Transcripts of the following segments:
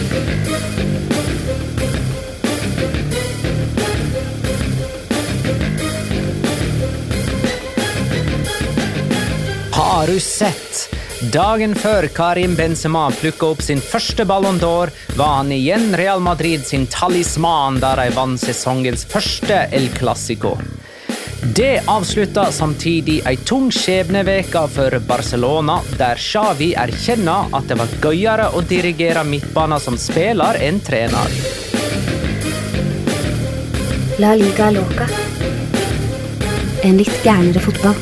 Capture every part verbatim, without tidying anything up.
Har du sett? Dagen før Karim Benzema plukket opp sin første Ballon d'Or, var han igjen Real Madrid sin talisman der de vant sesongens første El Clasico. Det avsluttet samtidig en tung skjebneveka for Barcelona, der Xavi erkjenner at det var gøyere å dirigere midtbanen som spiller enn trener. La Liga Loca. En litt gærnere fotball.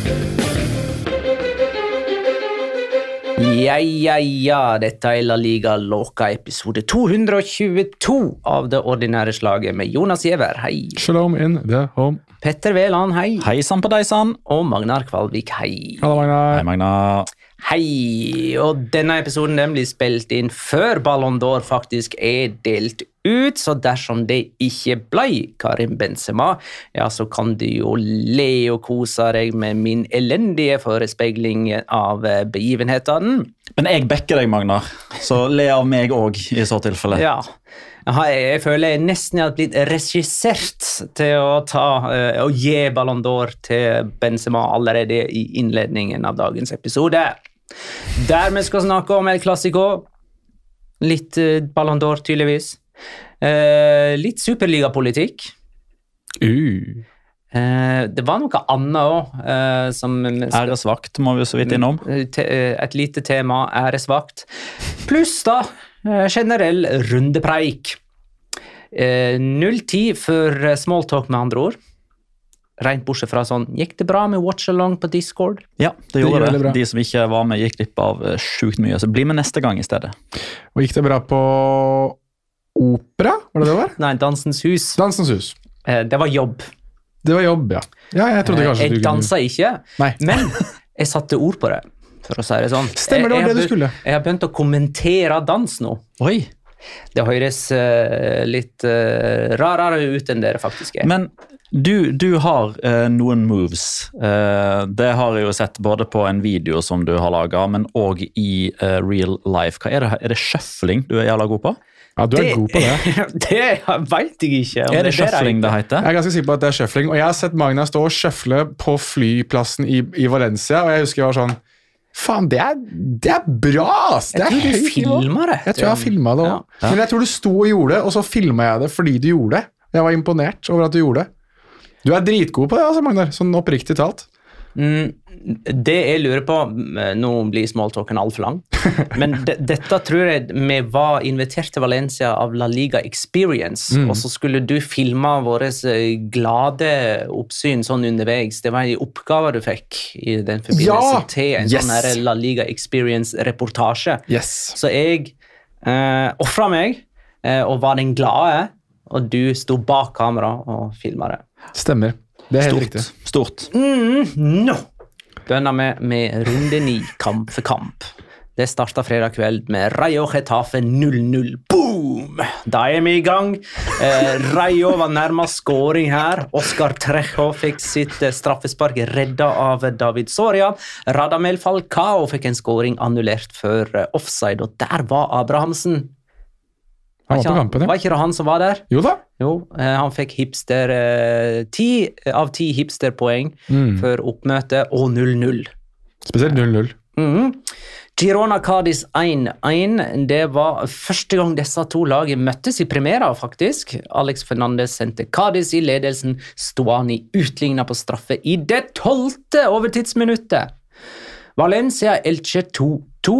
Ja, ja, ja, dette er La Liga Loca episode to hundre tjueto av det ordinære slaget med Jonas Giæver, hei. Shalom in the home. Petter Veland, hei. Hei sann på deg sann. Og Magnar Kvalvik, hei. Hallo, Magnar. Hei, Magnar. Hei, og denne episoden den blir spilt inn før Ballon d'Or faktisk er delt ut, så dersom det ikke ble Karim Benzema, ja, så kan du jo le og kose deg med min elendige forespeiling av begivenhetene. Men jeg bekker deg, Magnar, så le av meg også i så tilfelle. Ja, jeg, jeg føler jeg nesten har blitt regissert til å ta og gi Ballon d'Or til Benzema allerede i innledningen av dagens episode. Der vi skal snakke om El Clasico, litt Ballon d'Or tydeligvis, uh, litt superligapolitikk. Uh. Uh, det var noe annet også. Uh, som Æresvakt må vi så vidt innom. Te, et lite tema, æresvakt. Pluss da, uh, generell rundepreik. Uh, null ti for smalltalk med andre ord. Rent bortsett fra sånn, gikk det bra med watch-along på Discord? Ja, det gjorde det. det. De som ikke var med gikk glipp av sjukt mye, så bli med neste gang i stedet. Og gikk det bra på opera? Var det det var? Nei, Dansens hus. Dansens hus. Uh, det var jobb. Det var jobb, ja. Ja, jeg trodde kanskje jeg du kunne... danset ikke, Nei. men jeg satte ord på det, for å si det sånn. Stemmer det var jeg, jeg det du skulle. Jeg har begynt å kommentere dans nå. Oi! Det høres uh, litt uh, rarere ut enn det faktisk er. Men du, du har uh, noen moves. Uh, det har jeg jo sett både på en video som du har laget, men også i uh, real life. Hva er det? Er det shuffling du er jævla god på? Ja, du er det, god på det. Det vet jeg ikke. Er det, det shuffling det heter? Jeg er ganske sikker på at det er shuffling, og jeg har sett Magna stå og shuffle på flyplassen i, i Valencia, og jeg husker jeg var sånn, faen, det er, det er bra, ass! Det jeg er tror du filmet det. Jeg tror jeg filmet det også. Ja. Ja. Men jeg tror du sto og gjorde det, og så filmet jeg det fordi du gjorde det. Jeg var imponert over at du gjorde det. Du er dritgod på det, altså, Magnar, sånn oppriktig talt. Mm, det jeg lurer på, nå blir smalltalken alt for lang, men de, dette tror jeg vi var invitert til Valencia av La Liga Experience, mm. og så skulle du filme våre glade oppsyn sånn underveis. Det var en oppgave du fikk i den forbindelse ja! til en yes! sånn her La Liga Experience-reportasje. Yes. Så jeg eh, offret meg eh, og var den glade, og du sto bak kamera og filmet det. Stemmer. Det er helt Stort. riktig. Stort. Mm, no. Begynner med, med runde ni, kamp for kamp. Det startet fredag kveld med Rayo Getafe null null. Boom! Da er vi i gang. Eh, Rayo var nærmest scoring her. Oscar Trejo fikk sitt straffespark reddet av David Soria. Radamel Falcao fikk en scoring annullert for offside, og der var Abrahamsen. Han var på kampen, ja. Var ikke det han som var der? Jo da. Jo, eh, han fikk hipster eh, ti av ti hipsterpoeng Mm. for oppmøtet, og null null. Spesielt null null. Mhm. Girona Cadiz én én, det var første gang disse to lagene møttes i Primera, faktisk. Alex Fernandez sendte Cadiz i ledelsen, Stuani utlignet på straffe i det tolvte overtidsminuttet. Valencia Elche to to.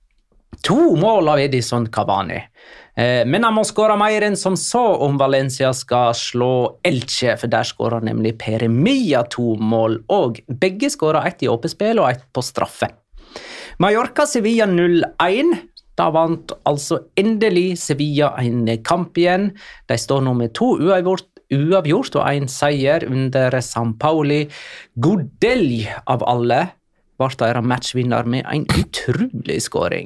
To mål av Edison Cavani. Eh, men han må skåre mer enn som så om Valencia skal slå Elche, for der skårer nemlig Peremia to mål, og begge skårer ett i åpespill og ett på straffe. Mallorca Sevilla null én. Da vant altså endelig Sevilla en kamp igjen. De står nå med to uavgjort, uavgjort og en seier under San Pauli. Godell av alle var deres matchvinner med en utrolig skåring.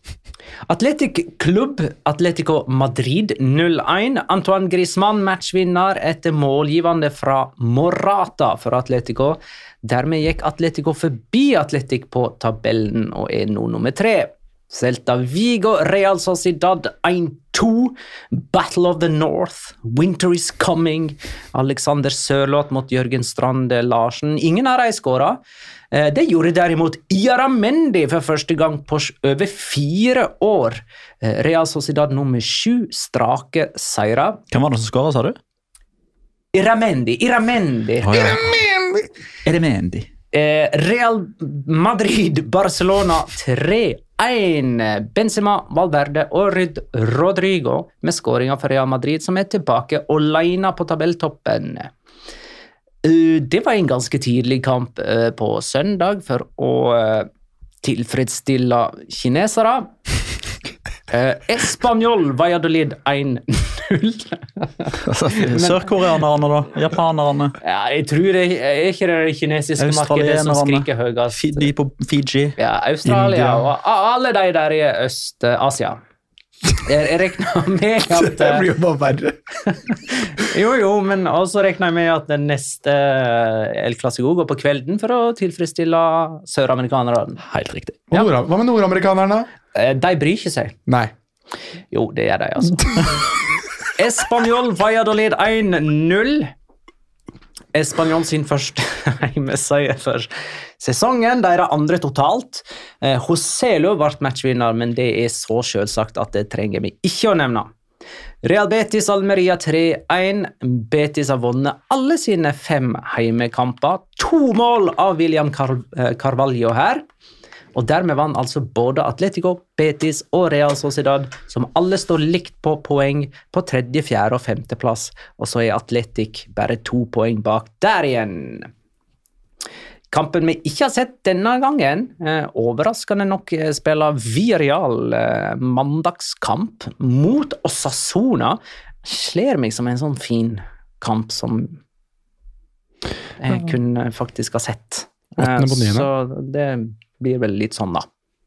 Atletic Club Atletico Madrid null én. Antoine Griezmann matchvinner etter målgivende fra Morata for Atletico. Dermed gikk Atletico forbi Atletic på tabellen og er nå nummer tre. Celta Vigo, Real Sociedad one two, Battle of the North, Winter is coming, Alexander Sørloth mot Jørgen Strand Larsen. Ingen av de skåret. Det gjorde derimot Iaramendi for første gang på over fire år. Real Sociedad nummer sju, strake seire. Hvem var det som skåret, sa du? Iramendi, Iramendi. Oh, ja. Iramendi! Iramendi. Eh, Real Madrid, Barcelona tre en. Benzema, Valverde og Ryd Rodrigo med skåringer for Real Madrid, som er tilbake alene på tabelltoppen. Uh, det var en ganske tidlig kamp uh, på søndag for å uh, tilfredsstille kinesere. Uh, Espanyol, Valladolid one null. Sørkoreanerne da? Japanerne? Ja, jeg tror det er ikke det kinesiske markedet som skriker høyest. De på Fiji? Ja, Australia India. Og alle de der i Øst-Asia. Jeg, jeg regner med at... Det blir jo bare verre. jo, jo, men også regner jeg med at den neste El Clasico går på kvelden for å tilfredsstille søramerikanerne. Helt riktig. Ja. Nord- Hva med nordamerikanerne? De bryr ikke seg. Nei. Jo, det er de, altså. Espanyol, Valladolid one null. Espanyol sin første heimeseier for sesongen. De er andre totalt. Eh, Joselu ble matchvinner, men det er så selvsagt at det trenger vi ikke å nevne. Real Betis Almeria tre en. Betis har vunnet alle sine fem heimekamper. To mål av William Car- Carvalho her. Og dermed vann altså både Atletico, Betis og Real Sociedad, som alle står likt på poeng på tredje, fjerde og femte plass. Og så er Atletic bare to poeng bak der igjen. Kampen vi ikke har sett denne gangen, eh, overraskende nok eh, spiller Villarreal eh, mandagskamp mot Osasuna. Slår meg som en sånn fin kamp som jeg kunne faktisk ha sett. Åttende på niende. Så det blir vel litt sånn da.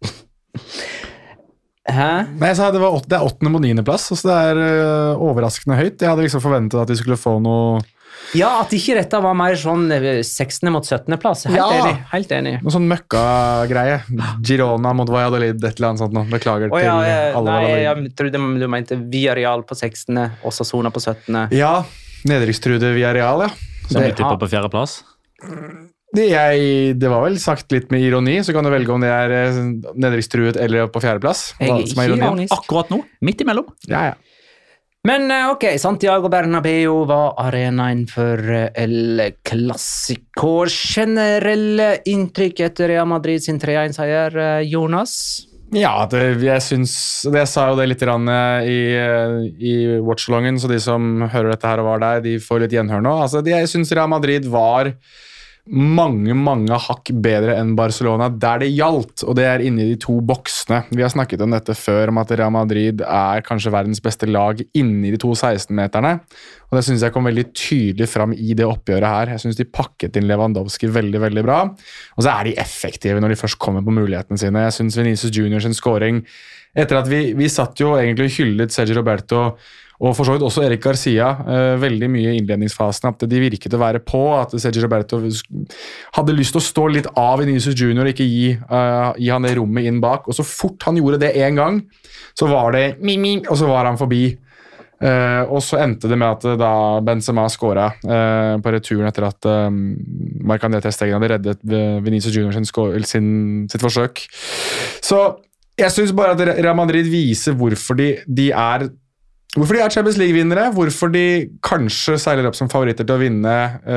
Hæ? Nei, jeg sa det, var åt, det er åttende på niende plass, så det er uh, overraskende høyt. Jeg hadde liksom forventet at de skulle få noe... Ja, at ikke dette var mer sånn sekstende mot syttende plass. Helt Ja. enig, helt enig. Noe sånn møkka-greie. Girona mot Valladolid, et eller annet sånt nå. Beklager Å, ja, til jeg, alle nei, Valladolid. jeg trodde du mente Villarreal på sekstende, Osasuna på syttende. Ja, nedrykkstrude Villarreal, ja. Som Det- du tipper på fjerde plass? Det, jeg, det var vel sagt litt med ironi, så kan du velge om det er eh, nedrykkstruet eller på fjerdeplass. Jeg er Hva som er ikke ironien. ironisk. Akkurat nå, midt imellom. Ja, ja. Men eh, ok, Santiago Bernabeu var arenaen for eh, El Clasico. Generelle inntrykk etter Real Madrid sin tre en-seier, eh, Jonas? Ja, det, jeg syns det Jeg sa jo det litt grann, eh, i, eh, i watchalongen, så de som hører dette her og var der, de får litt gjenhør nå. Altså, de, jeg syns Real Madrid var mange, mange hakk bedre enn Barcelona der det gjaldt, og det er inne i de to boksene. Vi har snakket om dette før, om at Real Madrid er kanskje verdens beste lag inne i de to seksten-meterne, og det synes jeg kom veldig tydelig fram i det oppgjøret her. Jeg synes de pakket inn Lewandowski veldig, veldig bra, og så er de effektive når de først kommer på mulighetene sine. Jeg synes Vinicius Junior sin scoring, etter at vi, vi satt jo egentlig og hyllet Sergio Roberto, og for så vidt også Erik Garcia, uh, veldig mye i innledningsfasen, at de virket å være på, at Sergio Roberto hadde lyst til å stå litt av Vinicius Junior, ikke gi, uh, gi han det rommet inn bak, og så fort han gjorde det en gang, så var det mi-mi, og så var han forbi. Uh, og så endte det med at uh, da Benzema skåret uh, på returen etter at um, Marc-André Ter Stegen hadde reddet uh, Vinicius Junior sin, sin, sitt forsøk. Så jeg synes bare at Real Madrid viser hvorfor de, de er Hvorfor de er Champions League-vinnere, hvorfor de kanskje seiler opp som favoritter til å vinne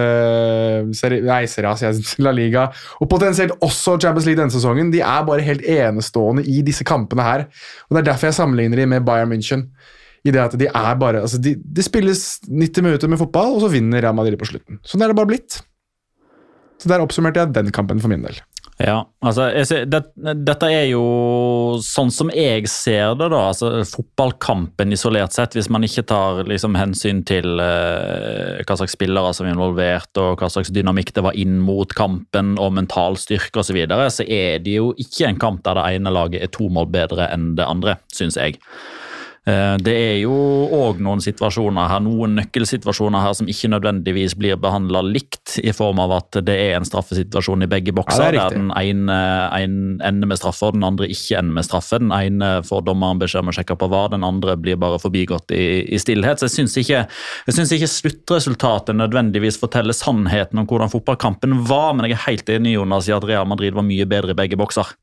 uh, seri, nei, Serie A, La Liga, og potensielt også Champions League denne sesongen. De er bare helt enestående i disse kampene her, og det er derfor jeg sammenligner de med Bayern München. I det at de er bare, altså de, de spilles nitti minutter med fotball, og så vinner Real Madrid på slutten. Sånn er det bare blitt. Så der oppsummerte jeg den kampen for min del. Ja, altså, jeg ser, det, dette er jo sånn som jeg ser det da, altså fotballkampen isolert sett, hvis man ikke tar liksom hensyn til eh, hva slags spillere som er involvert, og hva slags dynamikk det var inn mot kampen, og mental styrke og så videre, så er det jo ikke en kamp der det ene laget er to mål bedre enn det andre, synes jeg. Det er jo også noen situasjoner her, noen nøkkelsituasjoner her som ikke nødvendigvis blir behandlet likt, i form av at det er en straffesituasjon i begge bokser, ja, der den ene, ene ender med straffe og den andre ikke ender med straffe. Den ene får dommeren beskjed om å sjekke på var, den andre blir bare forbigått i, i stillhet. Så jeg synes ikke, jeg synes ikke sluttresultatet nødvendigvis forteller sannheten om hvordan fotballkampen var, men jeg er helt enig, Jonas, i at Real Madrid var mye bedre i begge bokser.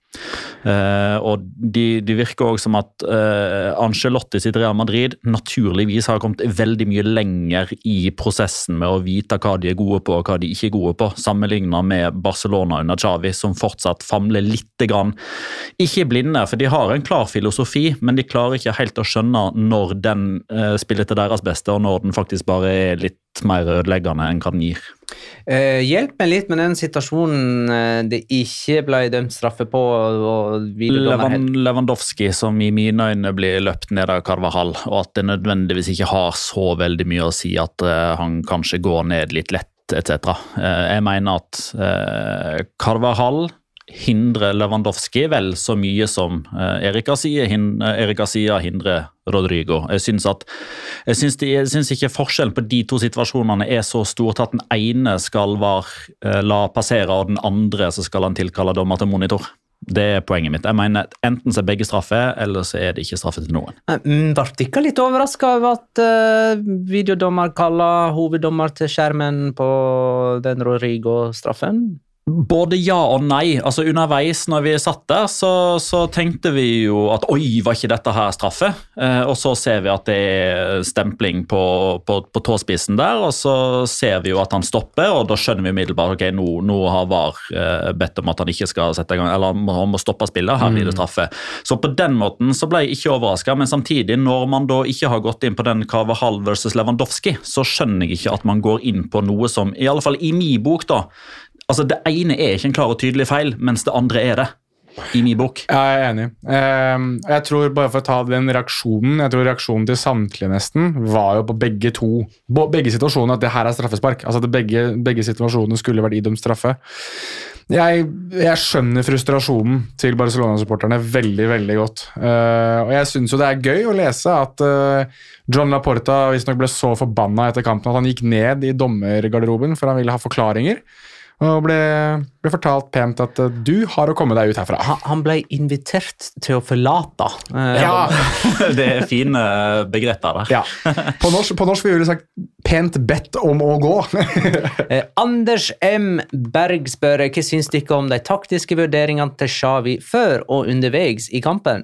Uh, og de, de virker også som at uh, Ancelotti sitt Real Madrid naturligvis har kommet veldig mye lenger i prosessen med å vite hva de er gode på og hva de ikke er gode på, sammenlignet med Barcelona under Xavi, som fortsatt famler litt grann, ikke blinde, for de har en klar filosofi, men de klarer ikke helt å skjønne når den uh, spiller til deres beste, og når den faktisk bare er litt mer ødeleggende enn hva den gir. Uh, hjelp meg litt med den situasjonen uh, det ikke ble dømt straffe på. Og Levan, Lewandowski som i mine øyne blir løpt ned av Carvajal, og at det nødvendigvis ikke har så veldig mye å si at uh, han kanskje går ned litt lett, et cetera. Uh, jeg mener at uh, Carvajal hindrer Lewandowski vel så mye som uh, Erik Garcia, hin, uh, Erik Garcia hindrer Rodrigo. Jeg synes, at, jeg, synes de, jeg synes ikke forskjellen på de to situasjonene er så stor til at den ene skal var, uh, la passere, og den andre så skal han tilkalle dommer til monitor. Det er poenget mitt. Jeg mener enten så er begge straffe, eller så er det ikke straffe til noen. Var du ikke litt overrasket over at uh, videodommer kaller hoveddommer til skjermen på den Rodrigo-straffen? Både ja og nei. Altså underveis når vi satt der, så, så tenkte vi jo at oi, var ikke dette her straffe? Eh, og så ser vi at det er stempling på, på, på tåspissen der, og så ser vi jo at han stopper, og da skjønner vi umiddelbart, ok, nå, nå har VAR eh, bedt om at han ikke skal sette i gang, eller han må stoppe spillet, her blir det straffe. Så på den måten så ble jeg ikke overrasket, men samtidig, når man da ikke har gått inn på den Carvajal versus Lewandowski, så skjønner jeg ikke at man går inn på noe som, i alle fall i min bok da, altså det ene er ikke en klar og tydelig feil, mens det andre er det, i min bok. Ja, jeg er enig. Jeg tror, bare for å ta den reaksjonen, jeg tror reaksjonen til samtlige nesten, var jo på begge to, begge situasjoner, at det her er straffespark. Altså at begge, begge situasjonene skulle vært idømt straffe. Jeg, jeg skjønner frustrasjonen til Barcelona-supporterne veldig, veldig godt. Og jeg synes jo det er gøy å lese at John Laporta visstnok ble så forbannet etter kampen at han gikk ned i dommergarderoben, for han ville ha forklaringer. Og ble, ble fortalt pent at uh, du har å komme deg ut herfra. Han, han ble invitert til å forlate. Uh, ja. Det er fine begreper der. Ja. På norsk, på norsk vil vi sagt pent bedt om å gå. uh, Anders M. Berg spør, hva synes du ikke om de taktiske vurderingene til Xavi før og underveis i kampen?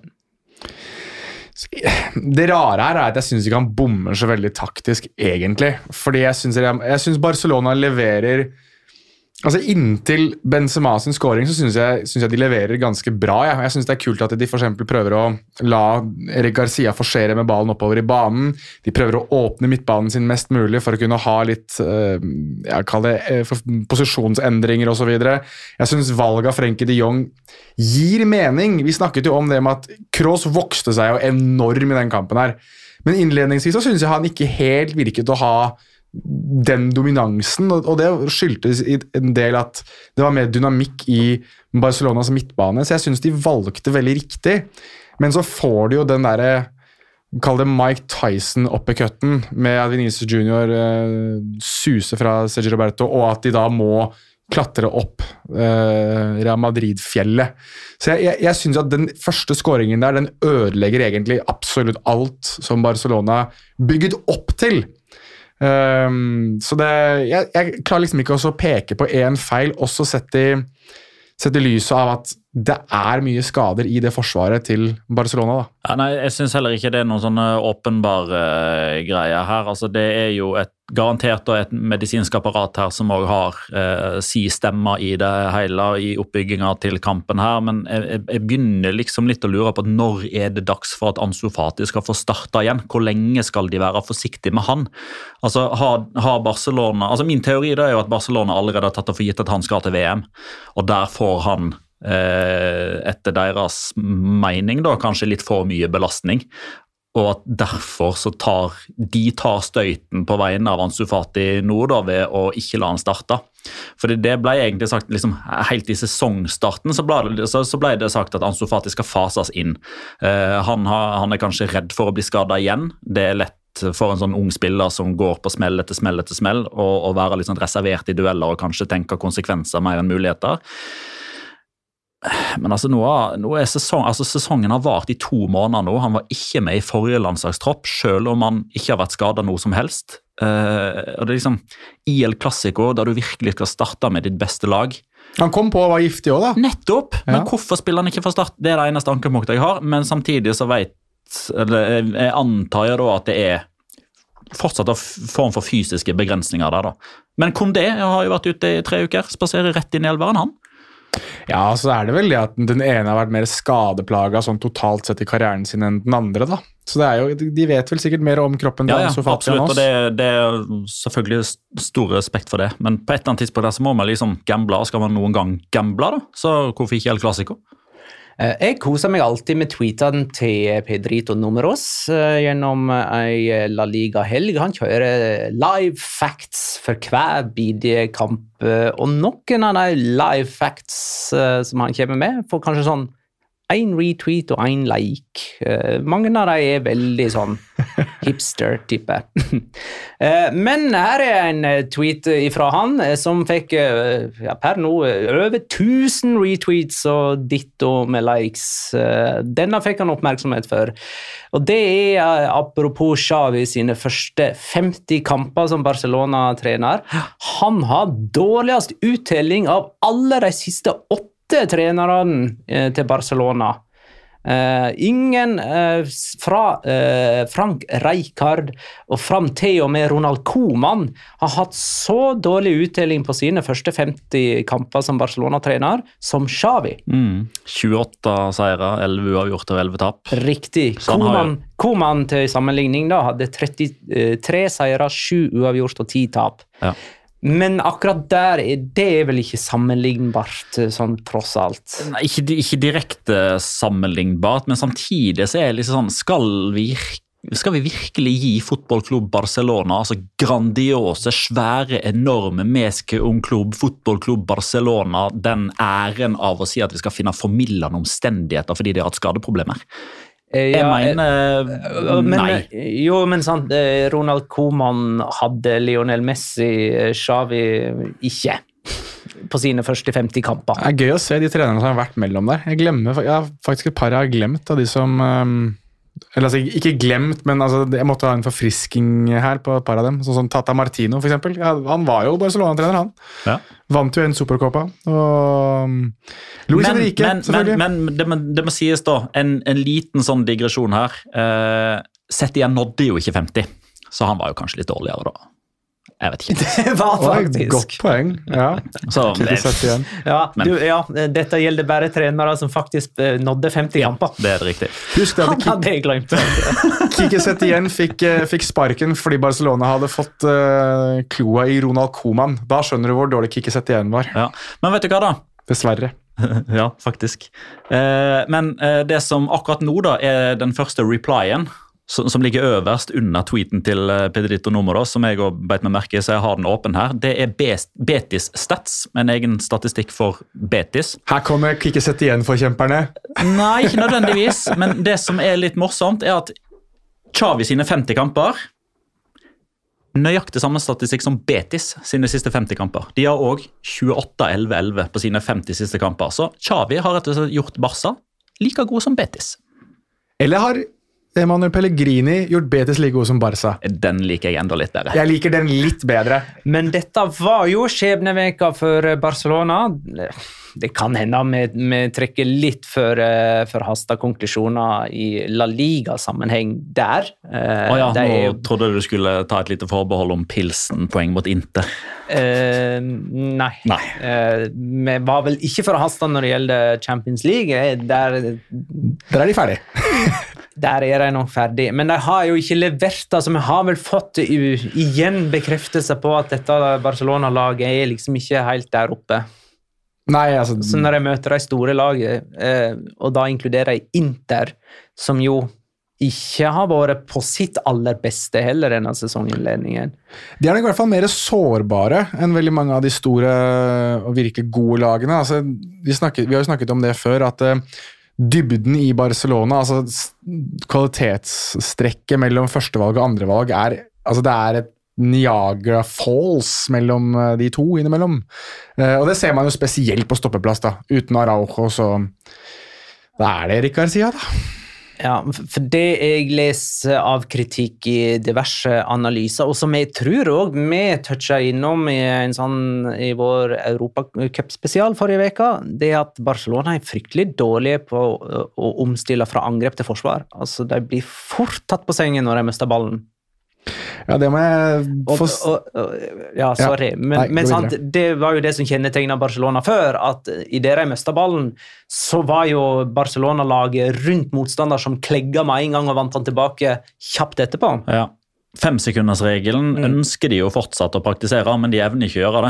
Det rare her er at jeg synes ikke han bommer så veldig taktisk egentlig. Fordi jeg synes, jeg, jeg synes Barcelona leverer. Altså Inntil Benzema sin scoring så synes jeg, synes jeg de leverer ganske bra. Ja. Jeg synes det er kult at de for eksempel prøver å la Erik Garcia forsere med ballen oppover i banen. De prøver å åpne midtbanen sin mest mulig for å kunne ha litt uh, jeg kaller det, uh, posisjonsendringer og så videre. Jeg synes valget av Frenkie de Jong gir mening. Vi snakket jo om det med at Kroos vokste seg jo enorm i den kampen her. Men innledningsvis så synes jeg han ikke helt virket å ha den dominansen, og det skyldtes i en del at det var mer dynamikk i Barcelonas midtbane, så jeg synes de valgte veldig riktig, men så får de jo den der, kall det Mike Tyson-uppercutten med at Vinicius Junior uh, suser fra Sergio Roberto, og at de da må klatre opp uh, Real Madrid-fjellet. Så jeg, jeg, jeg synes at den første scoringen der, den ødelegger egentlig absolutt alt som Barcelona bygget opp til. Um, så det, jeg, jeg klarer liksom ikke også å peke på en feil, også sett i, sett i lyset av at det er mye skader i det forsvaret til Barcelona da. Ja, nei, jeg synes heller ikke det er noen sånne åpenbare uh, greier her. Altså, det er jo et garantert og et medisinsk apparat her som også har uh, si stemmer i det hele i oppbygginga til kampen her, men jeg, jeg begynner liksom litt å lure på når er det dags for at Ansu Fati skal få starta igjen? Hvor lenge skal de være forsiktige med han? Altså, har, har Barcelona, altså min teori det er jo at Barcelona allerede har tatt det for gitt at han skal til V M, og der får han etter deres mening da, kanskje litt for mye belastning. og at derfor så tar de tar støyten på vegne av Ansu Fati nå da, ved å ikke la han starte. Fordi det ble egentlig sagt, liksom, helt i sesongstarten så ble, det, så, så ble det sagt at Ansu Fati skal fases inn. Uh, han, har, han er kanskje redd for å bli skadet igjen. Det er lett for en sånn ung spiller som går på smell etter smell etter smell, og, og være litt sånn reservert i dueller og kanskje tenke konsekvenser mer enn muligheter. Men altså, nå, nå er sesong, altså sesongen har vart i to måneder nå. Han var ikke med i forrige landslagstropp, selv om han ikke har vært skadet noe som helst. Uh, og det er liksom I El Clasico, der du virkelig skal starte med ditt beste lag. Han kom på å være giftig også da. Nettopp! Ja. Men hvorfor spiller han ikke fra start? Det er det eneste ankepunktet jeg har, men samtidig så vet, eller jeg antar jeg da at det er fortsatt en form for fysiske begrensninger der da. Men Koundé har jo vært ute i tre uker, spaserer rett inn i elveren han. Ja, så er det vel det at den ene har vært mer skadeplaga sånn totalt sett i karrieren sin enn den andre da. Så det er jo, de vet vel sikkert mer om kroppen ja, til ja, Ansu Fati enn oss. oss. Ja, absolutt, og det, det er selvfølgelig stor respekt for det. Men på et eller annet tidspunkt der så må man liksom gamble, skal man noen gang gamble da? Så hvorfor ikke El Clasico? Jeg koser meg alltid med tweetene til Pedrito Números gjennom ei La Liga-helg. Han kjører live facts for hver bidige kamp, og noen av de live facts som han kommer med får kanskje sånn en retweet og en like. Uh, mange av dem er veldig sånn hipster-type. uh, men her er en tweet fra han uh, som fikk uh, ja, per nå uh, over tusen retweets og ditto med likes. Uh, denne fikk han oppmerksomhet for. Og det er uh, apropos Xavi sine første femti kamper som Barcelona-trener. Han har dårligst uttelling av alle de siste åtte treneren eh, til Barcelona. Eh, ingen eh, fra eh, Frank Rijkaard og fram til og med Ronald Koeman har hatt så dårlig uttelling på sine første femti kamper som Barcelona-trener som Xavi. Mm. tjueåtte seire, elleve uavgjort og elleve tap. Riktig. Koeman, Koeman til sammenligning da, hadde trettitre seire, sju uavgjort og ti tap. Ja. Men akkurat der, det er vel ikke sammenlignbart, sånn tross alt. Nei, ikke, ikke direkte sammenlignbart, men samtidig så er det liksom sånn, skal vi, skal vi virkelig gi fotballklubb Barcelona, altså grandiose, svære, enorme, meske-ungklubb, fotballklubb Barcelona, den æren av å si at vi skal finne formildende omstendigheter fordi de har hatt skadeproblemer? Jeg ja, mener men, nei. Jo, men sant, Ronald Koeman hadde Lionel Messi, Xavi ikke på sine første femti kamper. Det er gøy å se de trenerne som har vært mellom der. Jeg glemmer, jeg har faktisk et par jeg har glemt av de som um, eller altså, ikke glemt, men altså, jeg måtte ha en forfrisking her på et par av dem, sånn som Tata Martino for eksempel. Ja, han var jo Barcelona-trener, han. Ja. Vant jo en Supercopa. Og um, Luis men, Enrique, men, selvfølgelig. Men, men det, må, det må sies da, en, en liten sånn digresjon her. Uh, Setien nådde jo ikke femti, så han var jo kanskje litt dårligere da. Jeg vet ikke. Det var faktisk. Godt poeng, ja. Så, ja, du, ja, dette gjelder bare trenere som faktisk nådde femti ja, kamper. Det er det riktig. Husk det, han hadde jeg glemt. Quique Setien fikk, fikk sparken fordi Barcelona hadde fått uh, kloa i Ronald Koeman. Da skjønner du hvor dårlig Quique Setien var. Ja. Men vet du hva da? Dessverre. Ja, faktisk. Uh, men uh, det som akkurat nå da er den første replyen, som ligger øverst under tweeten til Pedrito Números, som jeg også beit meg merke i, så jeg har den åpen her. Det er Betis Stats, en egen statistikk for Betis. Her kommer Quique Setien-forkjemperne. Nei, ikke nødvendigvis, men det som er litt morsomt er at Xavi sine femti kamper, nøyaktig samme statistikk som Betis sine siste femti kamper. De har også tjueåtte elleve elleve på sine femti siste kamper, så Xavi har rett og slett gjort Barca like god som Betis. Eller har Emanuel Pellegrini gjort Betis like god som Barca? Den liker jeg enda litt bedre. Jeg liker den litt bedre. Men dette var jo skjebneveka for Barcelona. Det kan hende vi trekker litt for, for hasta konklusjoner i La Liga-sammenheng der. Å ja, nå er, trodde du skulle ta et lite forbehold om Pilsen-poeng mot Inter. Eh, nei. nei. Eh, vi var vel ikke for hasta når det gjelder Champions League. Der, der er de ferdige. Der er de nok ferdig, men de har jo ikke levert, altså vi har vel fått igjen bekreftelse på at dette Barcelona-laget er liksom ikke helt der oppe. Nei, altså... Så når jeg møter de store laget, eh, og da inkluderer jeg Inter, som jo ikke har vært på sitt aller beste heller denne sesonginnledningen. De er nok i hvert fall mer sårbare enn veldig mange av de store og virkelig gode lagene. Altså, vi, snakket, vi har jo snakket om det før, at uh, dybden i Barcelona, altså kvalitetsstrekket mellom førstevalg og andrevalg, er, altså det er et Niagara Falls mellom de to innimellom. Uh, og det ser man jo spesielt på stoppeplass da. Uten Araujo, så da er det Erik Garcia da. Ja, for det jeg leser av kritikk i diverse analyser, og som jeg tror også vi touchet innom i, en sånn, i vår Europacup-spesial forrige veka, det er at Barcelona er fryktelig dårlige på å, å omstille fra angrep til forsvar. Altså, de blir fort tatt på sengen når de mister ballen. Ja, det må jeg få... Og, og, og, ja, sorry. Ja, men, nei, men sant, det var jo det som kjennetegnet Barcelona før, at i det de mistet ballen, så var jo Barcelona-laget rundt motstander som klegget med en gang og vant han tilbake kjapt etterpå. Ja. Femsekundersregelen mm. ønsker de jo fortsatt å praktisere, men de evner ikke å gjøre det.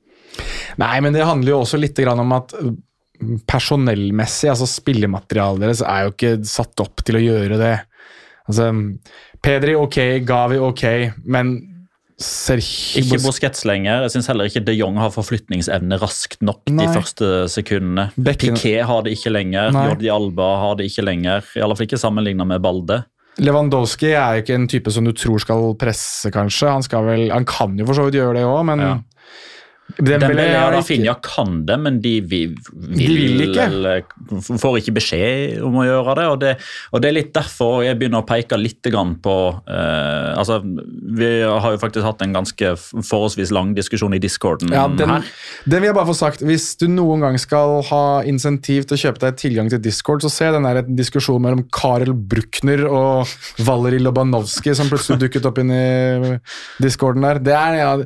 Nei, men det handler jo også litt om at personellmessig, altså spillematerialet deres er jo ikke satt opp til å gjøre det. Altså, Pedri ok, Gavi ok, men Sergio... Ikke Busquets lenger. Jeg synes heller ikke De Jong har forflytningsevne raskt nok Nei. De første sekundene. Bekken... Piqué har det ikke lenger, Nei. Jordi Alba har det ikke lenger, i alle fall ikke sammenlignet med Balde. Lewandowski er ikke en type som du tror skal presse, kanskje. Han, skal vel, han kan jo for så vidt gjøre det også, men... Ja. Dembélé og Rafinha kan det, men de vil, vil, de vil ikke. Eller, får ikke beskjed om å gjøre det, og det, og det er litt derfor jeg begynner å peke litt grann på eh, altså, vi har jo faktisk hatt en ganske forholdsvis lang diskusjon i Discorden ja, den, her. Den vil jeg bare få sagt, hvis du noen gang skal ha insentiv til å kjøpe deg tilgang til Discord, så se den der diskusjonen mellom Karel Bruckner og Valeri Lobanovski som plutselig dukket opp inn i Discorden der. Det er ja,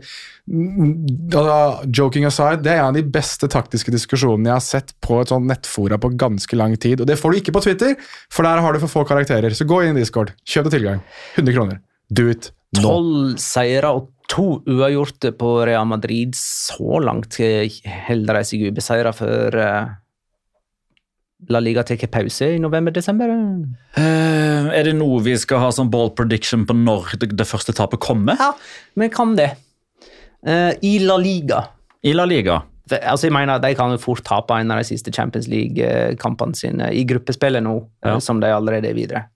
joking aside, det er en av de beste taktiske diskusjonene jeg har sett på et sånt nettfora på ganske lang tid, og det får du ikke på Twitter, for der har du for få karakterer, så gå inn i Discord, kjøp deg tilgang, hundre kroner, do it nå. tolv seire og to uavgjorte på Real Madrid, så langt helder de seg ubeseiret for uh, La Liga tar pause i november-desember? Uh, er det noe vi skal ha som ball prediction på når det, det første tapet kommer? Ja, vi kan det. Uh, I La Liga. I La Liga. For, altså jeg mener, de kan jo fort tape en av de siste Champions League-kampene sine i gruppespillet nå, ja. uh, som de allerede er videre.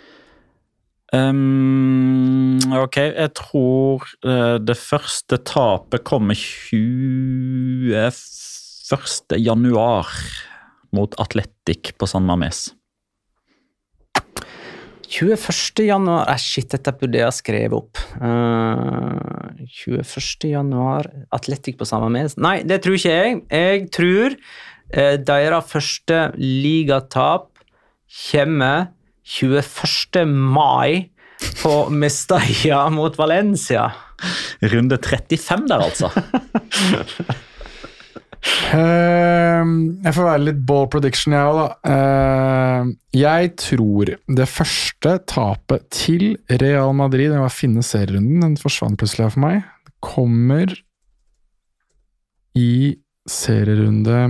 Um, ok, jeg tror uh, det første tapet kommer tjueførste januar mot Atletic på San Mamés. tjueførste januar, eh, shit, dette burde jeg ha skrevet opp. Uh, tjueførste januar, Atletic på San Mamés. Nei, det tror ikke jeg. Jeg tror uh, deres første ligatap kommer tjueførste mai på Mestalla mot Valencia. Runde trettifem der, altså. Uh, jeg får være litt ball prediction jeg også da. Uh, jeg tror det første tapet til Real Madrid, jeg var finne serierunden, den forsvant plutselig for meg, det kommer i serierunde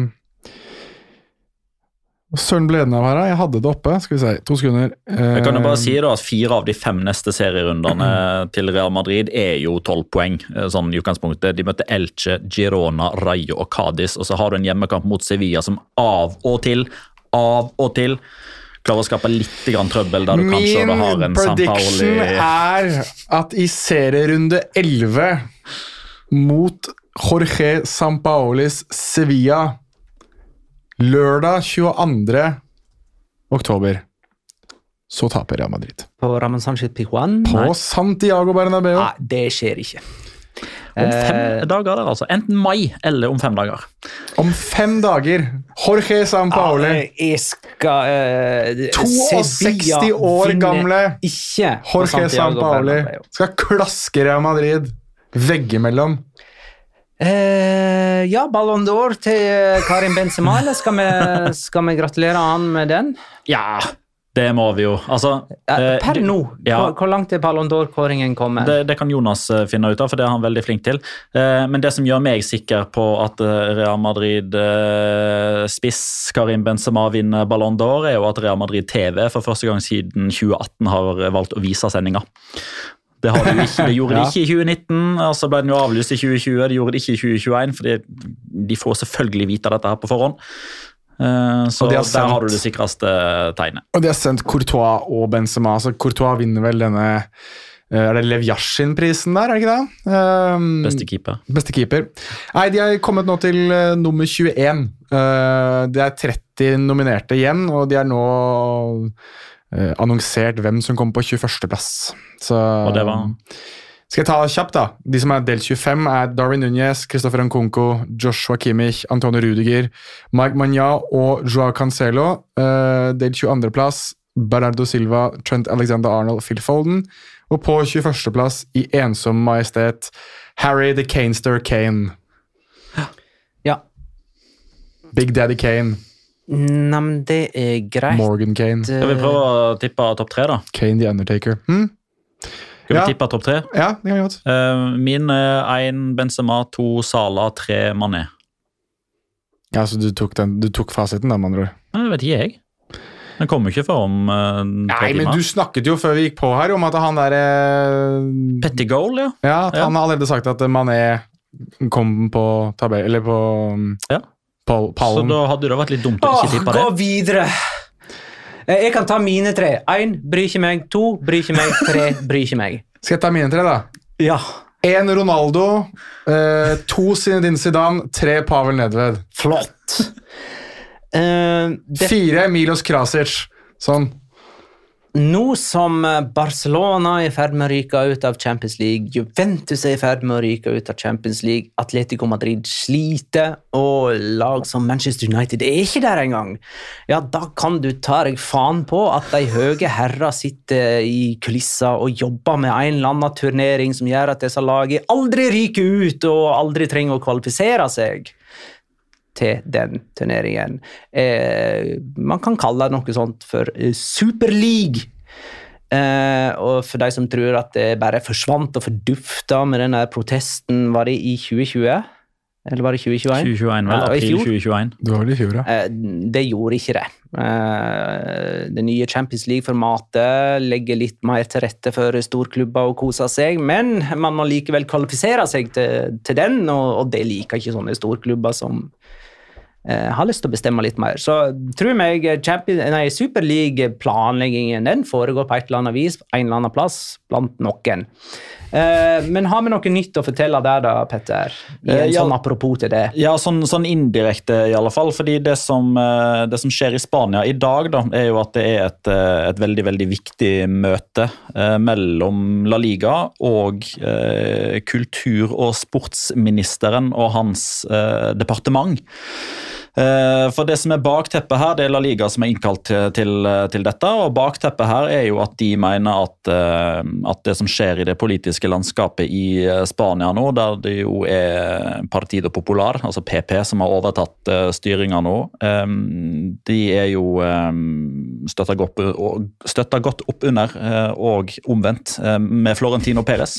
Søren ble den av her, jeg hadde det oppe, skal vi se, to sekunder. Jeg kan jo bare si da at fire av de fem neste serierundene til Real Madrid er jo tolv poeng, sånn i utgangspunktet. De møtte Elche, Girona, Rayo og Cadiz, og så har du en hjemmekamp mot Sevilla som av og til, av og til, klarer å skape litt grann trøbbel der du Min kanskje da har en San Paoli. Min prediction er at i serierunde elleve mot Jorge Sampaolis Sevilla lørdag tjueandre oktober så taper Real Madrid. På Ramon Sánchez Pizjuán? På Nei. Santiago Bernabéu. Nei, det skjer ikke. Om fem eh, dager der altså. Enten mai eller om fem dager. Om fem dager. Jorge Sampaoli. Ja, jeg skal... Eh, sekstito år gamle ikke Jorge Sampaoli skal klaske Real Madrid veggimellom. Eh, ja, Ballon d'Or til Karim Benzema, eller skal vi, skal vi gratulere han med den? Ja, Det må vi jo. Altså, Ja, per eh, nå, ja. hvor, hvor langt er Ballon d'Or-kåringen kommet? Det, det kan Jonas eh, finne ut av, for det er han veldig flink til. Eh, men det som gjør meg sikker på at eh, Real Madrid eh, spiss Karim Benzema vinner Ballon d'Or, er jo at Real Madrid T V for første gang siden tjue atten har valgt å vise sendinga. Det, har de jo ikke, det gjorde de Ja. ikke i tjue nitten, og så ble den jo avlyst i tjue tjue, det gjorde de ikke i tjue tjueen, for de får selvfølgelig vite dette her på forhånd. Uh, så Og de har der sendt- har du det sikreste tegnet. Og de har sendt Courtois og Benzema, så Courtois vinner vel denne eh, er det Lev Yashin-prisen der, er det ikke det? Um, Beste keeper. Beste keeper. Nei, de har kommet nå til uh, nummer tjueen. Uh, det er tretti nominerte igjen, og de er nå uh, annonsert hvem som kommer på tjueførste plass. Så, Og det var? Skal jeg ta kjapt, da? De som er del tjuefem, er Darwin Núñez, Christopher Nkunku, Joshua Kimmich, Antonio Rudiger, Mike Magna og Joao Cancelo. Uh, del tjueandre plass, Bernardo Silva, Trent Alexander-Arnold, Phil Foden. Og på tjueførste plass, i ensom majestet, Harry the Canester Kane. Ja. Big Daddy Kane. Nei, men det er greit. Morgan Kane. Skal vi prøve å tippe topp tre, da? Kane the Undertaker. Hm? Skal Ja. vi tippe topp tre? Ja, det kan vi godt. Uh, min er én Benzema, to Salah, tre Mané. Ja, så du tok, den, du tok fasiten da, med andre ord. Nei, det vet ikke jeg. Den kommer ikke før om uh, tre Nei, men timer. du snakket jo før vi gikk på her om at han der eh, Petty goal, ja. Ja, at Ja. han har allerede sagt at Mané kom på tabell, eller på Ja. pall- Så pallen. da hadde det vært litt dumt å Åh, ikke tippe gå det. videre! Eh, Jeg kan ta mine tre. Én, bryr ikke meg. To, bryr ikke meg. Tre, bryr ikke meg. Skal jeg ta mine tre, da? Ja. En Ronaldo, eh, to Zinedine Zidane, tre Pavel Nedved. Flott. Eh, det, Fire Milos Krasic. Sånn. nå som Barcelona er i ferd med å ryke ut av Champions League, Juventus er i ferd med å ryke ut av Champions League, Atletico Madrid sliter, og lag som Manchester United er ikke der engang, ja, da kan du ta deg faen på at de høye herrer sitter i kulisser og jobber med en eller annen turnering som gjør at disse lagene aldri ryker ut og aldri trenger å kvalifisere seg til den turneringen. Eh, man kan kalle det noe sånt for eh, Super League. Eh, og for de som tror at det bare forsvant og fordufta med den der protesten, var det i tjue tjue? Eller var det tjue tjueen? tjue tjueen, vel? Ja, og i April fjor? tjue tjueen. Du var vel i fjor, ja. Eh, det gjorde ikke det. Eh, det nye Champions League-formatet legger litt mer til rette for storklubber å kose seg, men man må likevel kvalifisere seg til, til den, og, og det liker ikke sånne storklubber som eh, har lyst til å bestemme litt mer. Så tror meg Champions, nei, Super League-planleggingen den foregår på et eller annet vis, en eller annen plass, blant noen. Eh, men har vi noe nytt å fortelle der da, Petter? I en Eh, ja. sånn apropos til det. Ja, sånn, sånn indirekte i alle fall, fordi det som, eh, det som skjer i Spania i dag da, er jo at det er et, eh, et veldig, veldig viktig møte eh, mellom La Liga og eh, kultur- og sportsministeren og hans eh, departement. Eh, For det som er bakteppet her, det er La Liga som er innkalt til, til, til dette, og bakteppet her er jo at de mener at, eh, at det som skjer i det politiske landskapet i eh, Spania nå, der det jo er Partido Popular, altså P P, som har overtatt eh, styringa nå, eh, de er jo eh, støtta godt, støtta godt opp under, eh, og omvendt, eh, med Florentino Perez.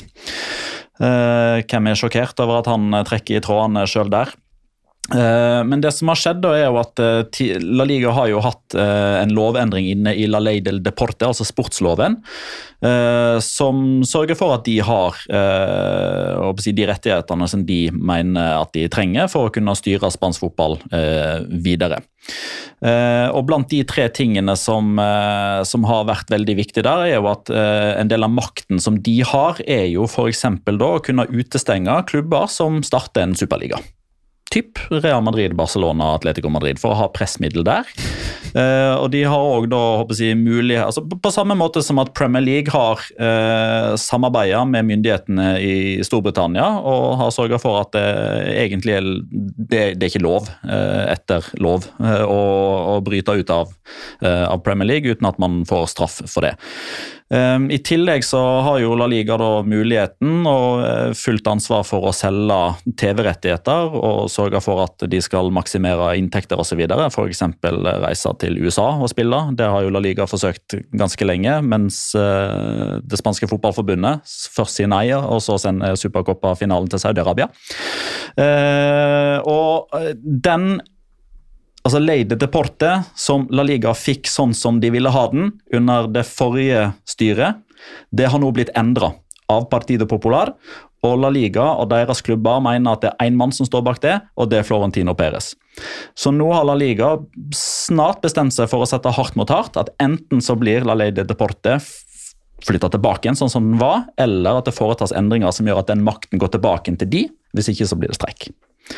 Eh, Hvem er sjokkert over at han eh, trekker i trådene selv der? Eh, Men det som har skjedd da er jo at eh, ti- La Liga har jo hatt eh, en lovendring inne i La Ley del Deporte, altså sportsloven, eh, som sørger for at de har eh, å si, de rettighetene som de mener at de trenger for å kunne styre spansk fotball eh, videre. Eh, og blant de tre tingene som, eh, som har vært veldig viktige der, er jo at eh, en del av makten som de har, er jo for eksempel da å kunne utestenge klubber som starter en superliga. Typ Real Madrid, Barcelona, Atletico Madrid, for å ha pressmiddel der. Eh, og de har også da, håper jeg, mulighet, altså på, på samme måte som at Premier League har eh, samarbeidet med myndighetene i Storbritannia, og har sørget for at det egentlig er, det, det er ikke lov, eh, etter lov, eh, å, å bryte ut av, eh, av Premier League uten at man får straff for det. Um, I tillegg så har jo La Liga da muligheten og uh, fullt ansvar for å selge T V-rettigheter og sørge for at de skal maksimere inntekter og så videre, for eksempel reise til U S A og spille. Det har jo La Liga forsøkt ganske lenge, mens uh, det spanske fotballforbundet først sier nei, og så sender Supercopa-finalen til Saudi-Arabia. Uh, og den Altså Ley de Deporte, som La Liga fikk sånn som de ville ha den under det forrige styret, det har nå blitt endret av Partido Popular, og La Liga og deres klubber mener at det er en mann som står bak det, og det er Florentino Perez. Så nå har La Liga snart bestemt seg for å sette hardt mot hardt, at enten så blir La Ley de Deporte flyttet tilbake igjen sånn som den var, eller at det foretas endringer som gjør at den makten går tilbake til de, hvis ikke så blir det streik.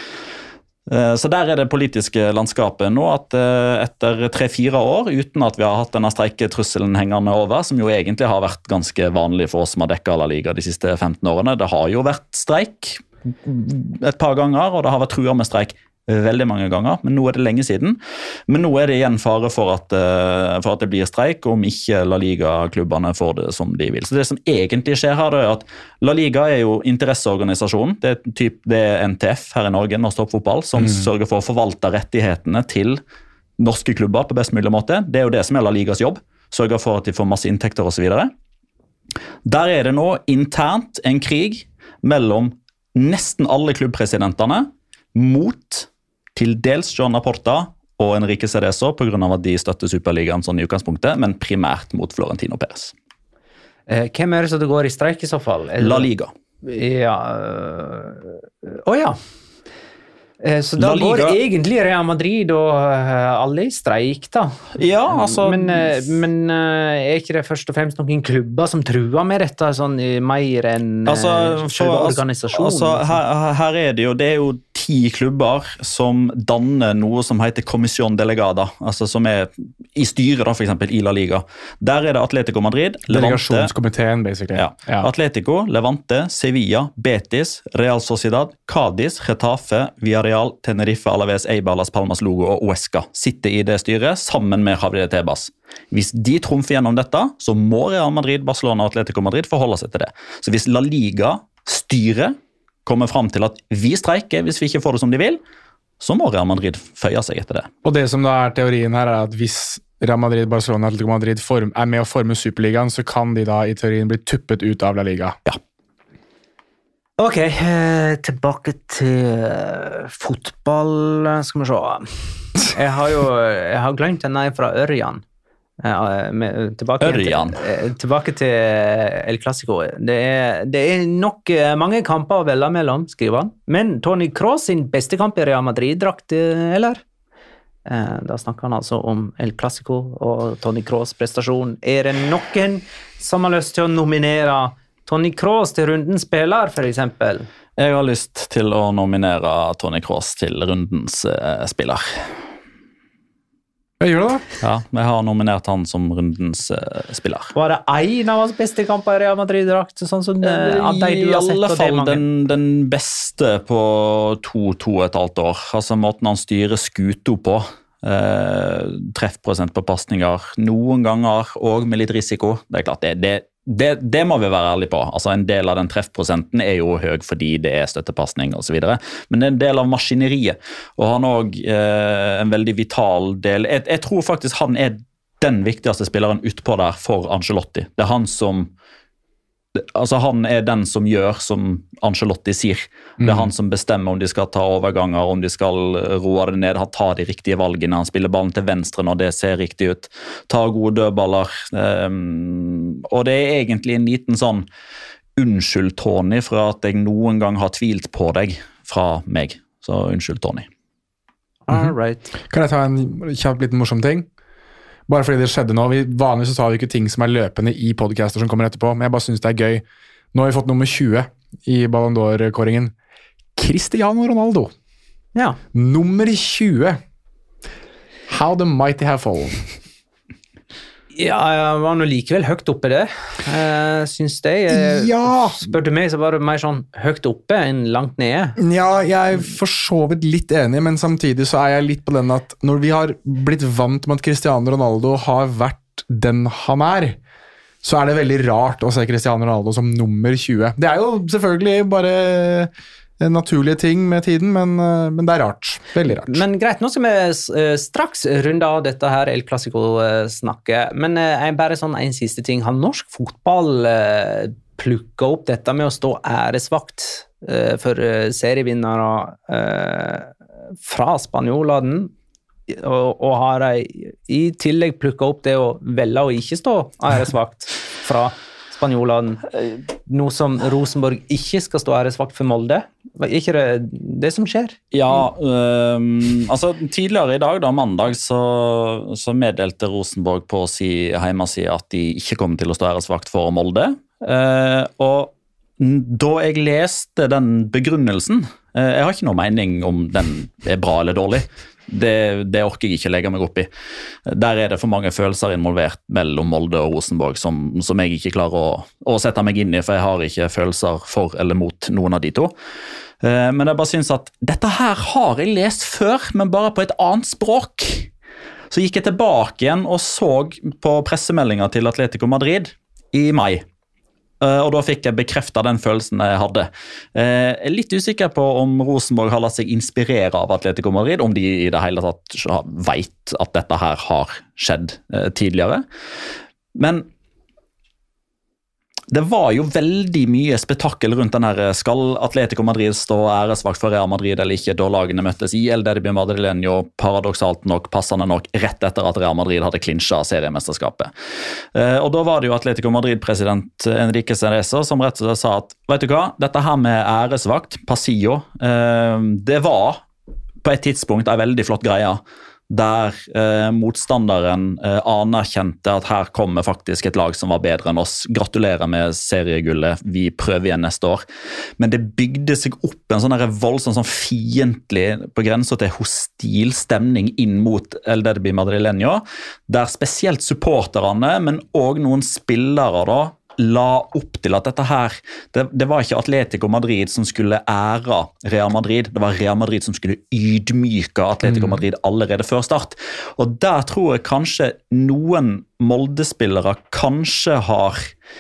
Så der er det politiske landskapet nå at etter tre-fire år uten at vi har hatt denne streiketrusselen hengende over, som jo egentlig har vært ganske vanlig for oss som har dekket La Liga de siste femten årene. Det har jo vært streik et par ganger, og det har vært truer med streik veldig mange ganger, men nå er det lenge siden. Men nå er det igjen fare for at, for at det blir streik, om ikke La Liga-klubbene får det som de vil. Så det som egentlig skjer her, er at La Liga er jo interesseorganisasjonen. Det er, typ, det er N T F her i Norge, Norsk Toppfotball, som mm. sørger for å forvalte rettighetene til norske klubber på best mulig måte. Det er jo det som er La Ligas jobb. Sørger for at de får masse inntekter og så videre. Der er det nå internt en krig mellom nesten alle klubbpresidentene mot til dels Joan Laporta og Enrique Cerezo på grunn av at de støtter Superligaen sånn i utgangspunktet, men primært mot Florentino Perez. Eh, hvem er det som det går i streik i så fall? Eller? La Liga. Ja. Å oh, ja. Eh, så da går egentlig Real Madrid og uh, alle i streik da. Ja, altså... Men, uh, men uh, er ikke det først og fremst noen klubber som truer med dette sånn mer enn uh, altså, selve organisasjonen? Altså, her, her er det jo, det er jo ti klubber som danner noe som heter Commission Delegada, altså som er i styret da, for eksempel i La Liga. Der er det Atletico Madrid, Levante, delegasjonskomiteen, basically. Ja. Ja. Atletico, Levante, Sevilla, Betis, Real Sociedad, Cádiz, Getafe, Villarreal, Tenerife, Alaves, Eibar, Las Palmas, Lugo og Huesca sitter i det styret sammen med Javier Tebas. Hvis de trumfer gjennom dette, så må Real Madrid, Barcelona og Atletico Madrid forholde seg til det. Så hvis La Liga styrer kommer frem til at vi streiker hvis vi ikke får det som de vil, så må Real Madrid føye seg etter det. Og det som da er teorien her er at hvis Real Madrid, Barcelona og Atletico Madrid form, er med å forme Superligaen, så kan de da i teorien bli tuppet ut av La Liga. Ja. Ok, eh, tilbake til uh, fotball, skal vi se. Jeg har jo jeg har glemt den fra Ørjan. Uh, med, tilbake, Ørjan. Til, tilbake til El Clasico. Det er, det er nok uh, mange kamper å velge mellom, skriver han. Men Toni Kroos sin beste kamp i Real Madrid-drakt, eller? Uh, da snakker han altså om El Clasico og Toni Kroos prestasjon. Er det noen som har lyst til å nominere Toni Kroos til rundens spiller, for eksempel? Jeg har lyst til å nominere Toni Kroos til rundens uh, spiller. Jeg gjør det da. Ja, jeg har nominert han som rundens uh, spiller. Var det en av hans beste kamper i Real Madrid-drakt? Sånn som uh, de du har sett? I alle fall den, den beste på to-to et halvt år. Altså måten han styrer skuto på. Uh, treffprosent på passninger. Noen ganger, og med litt risiko. Det er klart, det, det Det, det må vi være ærlige på. Altså en del av den treffprosenten er jo høy fordi det er støttepassning og så videre. Men det er en del av maskineriet. Og han har også eh, en veldig vital del. Jeg, jeg tror faktisk han er den viktigste spilleren utpå der for Ancelotti. Det er han som Altså han er den som gjør som Ancelotti sier. Det er han som bestemmer om de skal ta overganger, om de skal roe det ned. Han tar de riktige valgene. Han spiller ballen til venstre når det ser riktig ut. Tar gode dødballer. Um, og det er egentlig en liten sånn unnskyld, Tony, for at jeg noen gang har tvilt på deg fra meg. Så unnskyld, Tony. All right. Kan jeg ta en kjapp liten morsom ting? Bare fordi det skjedde nå. Vi, vanligvis så tar vi ikke ting som er løpende i podcaster som kommer etterpå, men jeg bare synes det er gøy. Nå har vi fått nummer tjue i Ballon d'Or-kåringen. Cristiano Ronaldo. Ja. Nummer tjue. How the mighty have fallen. Ja, jeg var nå likevel høyt oppe det. Jeg synes det. Jeg, ja! Spør du meg, så var det mer sånn høyt oppe enn langt nede. Ja, jeg er for så vidt litt enig, men samtidig så er jeg litt på den at når vi har blitt vant med at Cristiano Ronaldo har vært den han er, så er det veldig rart å se Cristiano Ronaldo som nummer tjue. Det er jo selvfølgelig bare naturlige ting med tiden, men, men det er rart. Veldig rart. Men greit, nå skal vi straks runde av dette her El Clasico-snakket, men jeg bare sånn en siste ting. Har norsk fotball plukket opp dette med å stå æresvakt for serievinnere fra spanjolene, og, og har i tillegg plukket opp det å velge å ikke stå æresvakt fra spanjolene, noe som Rosenborg ikke skal stå æresvakt for Molde? Er ikke det det som skjer? Ja, um, altså tidligere i dag, da mandag, så, så meddelte Rosenborg på si hjemmeside at de ikke kommer til å stå æresvakt for Molde. Uh, og da jeg leste den begrunnelsen, uh, jeg har ikke noe mening om den er bra eller dårlig. Det, det orker jeg ikke legge meg opp i. Der er det for mange følelser involvert mellom Molde og Rosenborg som, som jeg ikke klarer å, å sette meg inn i, for jeg har ikke følelser for eller mot noen av de to. Men jeg bare synes at dette her har jeg lest før, men bare på et annet språk. Så gikk jeg tilbake igjen og så på pressemeldinger til Atletico Madrid i mai. Og da fikk jeg bekreftet den følelsen jeg hadde. Jeg er litt usikker på om Rosenborg har latt seg inspirere av Atletico Madrid, om de i det hele tatt vet at dette her har skjedd tidligere. Men det var jo veldig mye spetakkel rundt den her, skal Atletico Madrid stå æresvakt for Real Madrid eller ikke, da lagene møttes i El Derby Madrileño, paradoksalt nok, passende nok, rett etter at Real Madrid hadde klinsjet seriemesterskapet. Og da var det jo Atletico Madrid-president Enrique Cerezo som rett og slett sa at, vet du hva, dette her med æresvakt, Pasillo, det var på et tidspunkt en veldig flott greie, der eh, motstanderen eh, anerkjente at her kommer faktisk et lag som var bedre enn oss. Gratulerer med seriegullet, vi prøver igjen neste år. Men det bygde seg opp en sånn voldsom sånn fiendtlig, på grensen til hostil stemning inn mot El Derby Madrileño, der spesielt supporterne, men også noen spillere da, la opp til at dette her, det, det var ikke Atletico Madrid som skulle ære Real Madrid, det var Real Madrid som skulle ydmyke Atletico Madrid allerede før start. Og der tror jeg kanskje noen Molde-spillere kanskje har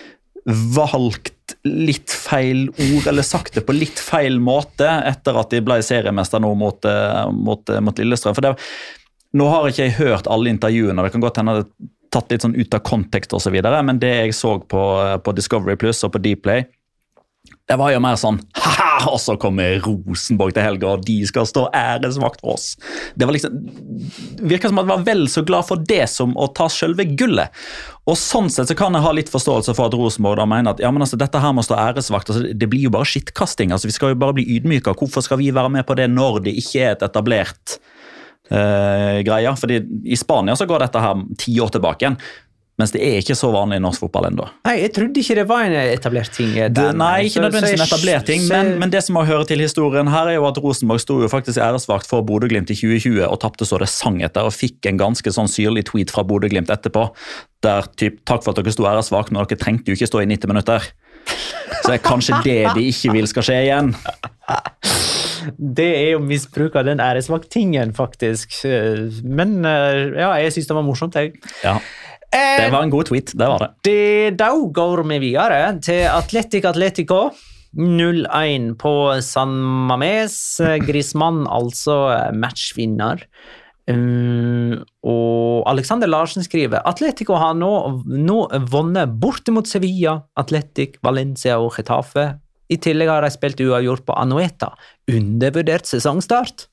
valgt litt feil ord, eller sagt det på litt feil måte, etter at de ble seriemester nå mot, mot, mot Lillestrøm. For det, nå har ikke jeg hørt alle intervjuene, det kan godt hende det tatt litt sånn ut av kontekst og så videre, men det jeg så på, på Discovery Plus og på Dplay, det var jo mer sånn, haha, og så kommer Rosenborg til helga, og de skal stå æresvakt for oss. Det var liksom, virket som at jeg var vel så glad for det som å ta selve gullet. Og sånn sett så kan jeg ha litt forståelse for at Rosenborg da mener at ja, men altså, dette her må stå æresvakt, altså, det blir jo bare skittkasting, altså, vi skal jo bare bli ydmyka, hvorfor skal vi være med på det når det ikke er et etablert Uh, greia, fordi i Spania så går dette her ti år tilbake igjen, mens det er ikke så vanlig i norsk fotball enda. Nei, jeg trodde ikke det var en etablert ting. Det, nei, ikke nødvendigvis en etablert ting, men, men det som må høre til historien her er jo at Rosenborg stod jo faktisk æresvakt for Bodø-Glimt i tjue tjue og tappte så det sang etter, og fikk en ganske sånn syrlig tweet fra Bodø-Glimt etterpå, der typ, takk for at dere stod æresvakt, men dere trengte jo ikke stå i nitti minutter. Så det er kanskje det de ikke vil skal skje igjen. Det er jo misbruk av den æresvakt-tingen, faktisk. Men ja, jeg synes det var morsomt, jeg. Ja, det var en god tweet, det var det. det da går vi videre til Atletic Atletico. null én på San Mamés. Griezmann, altså matchvinner. Um, og Alexander Larsen skriver Atletico har nå, nå vunnet borte mot Sevilla, Atletic, Valencia og Getafe. I tillegg har de spilt uavgjort på Anoeta. Undervurdert sesongstart.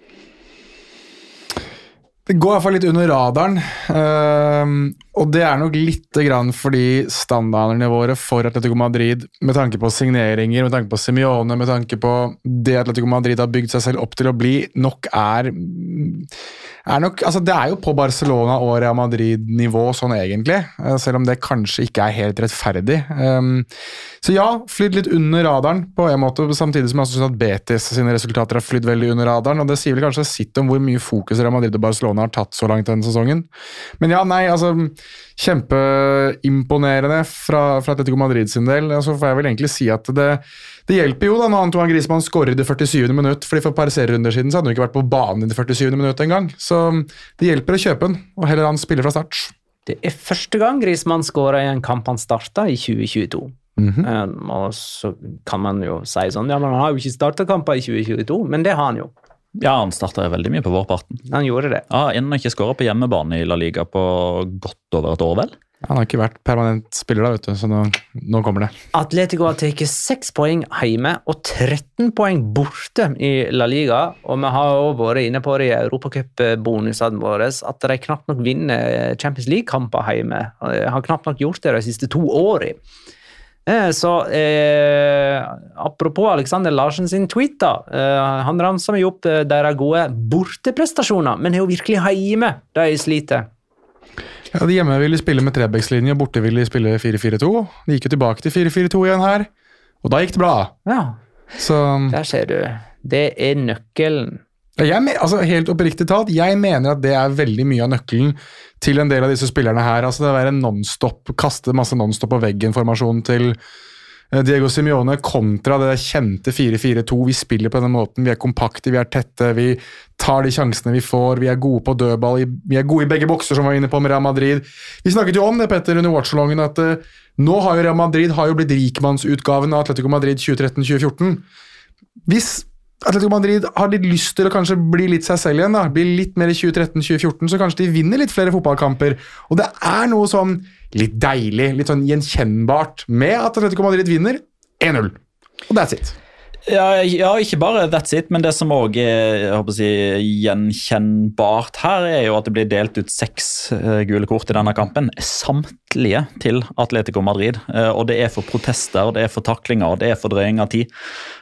Det går i hvert fall litt under radaren, uh, og det er nok litt grann fordi standardene våre for Atletico Madrid, med tanke på signeringer, med tanke på Simeone, med tanke på det Atletico Madrid har bygd seg selv opp til å bli, nok er, er nok, altså det er jo på Barcelona og Real Madrid-nivå sånn egentlig, uh, selv om det kanskje ikke er helt rettferdig. Um, så ja, flytt litt under radaren på en måte, samtidig som jeg også synes at Betis sine resultater har flytt veldig under radaren, og det sier vel kanskje sitt om hvor mye fokus Real Madrid og Barcelona har tatt så langt denne sesongen. Men ja, nei, altså kjempeimponerende fra, fra Atletico Madrid sin del. Så får jeg vel egentlig si at det, det hjelper jo da når Antoine Griezmann skårer i det førtisyvende minutt, fordi for et par serierunder siden så hadde han jo ikke vært på banen i det førtisyvende minutt en gang. Så det hjelper å kjøpe den, og heller han spiller fra start. Det er første gang Griezmann skårer i en kamp han startet i tjue tjueto. Mhm. Um, og så kan man jo si sånn, ja, men han har jo ikke startet kamper i tjue tjueto, men det har han jo. Ja, han startet veldig mye på vårparten. Han gjorde det. Ja, ennå ikke skåret på hjemmebane i La Liga på godt over et år, vel? Han har ikke vært permanent spiller da, vet du, så nå, nå kommer det. Atletico har tatt seks poeng hjemme og tretten poeng borte i La Liga, og vi har også vært inne på det i Europacup-bonusene våre, at de knapt nok vinner Champions League-kamper hjemme. De har knapt nok gjort det de siste to årene. Så eh, apropos Alexander Larsen sin tweet da, eh, han ramser meg opp deres gode borteprestasjoner, men er jo virkelig hjemme da jeg sliter. Ja, de hjemme ville spille med trebekslinje, og borte ville spille fire fire to. De gikk jo tilbake til fire fire to igjen her, og da gikk det bra. Ja, Så der ser du. Det er nøkkelen. jeg, men- altså, helt oppriktig talt, jeg mener at det er veldig mye av nøkkelen til en del av disse spillerne her. Altså det å være non-stop, kaste masse non-stop på veggen-formasjon til eh, Diego Simeone kontra det kjente fire fire to. Vi spiller på denne måten, vi er kompakte, vi er tette, vi tar de sjansene vi får, vi er gode på dødball, i- vi er gode i begge bokser som var inne på med Real Madrid. Vi snakket jo om det, Petter, under watchalongen, at eh, nå har jo Real Madrid har jo blitt rikmannsutgaven av Atletico Madrid tjue tretten tjue fjorten. Hvis Atletico Madrid har litt lyst til å kanskje bli litt seg selv igjen, da, bli litt mer i tjue tretten tjue fjorten, så kanskje de vinner litt flere fotballkamper. Og det er noe sånn litt deilig, litt sånn gjenkjennbart med at Atletico Madrid vinner en null. Og that's it. Ja, ja, ikke bare that's it, men det som også er jeg håper å si, gjenkjennbart her, er jo at det blir delt ut seks uh, gule kort i denne kampen. Samtlige til Atletico Madrid. Uh, og det er for protester, det er for taklinger, det er for drøying av tid.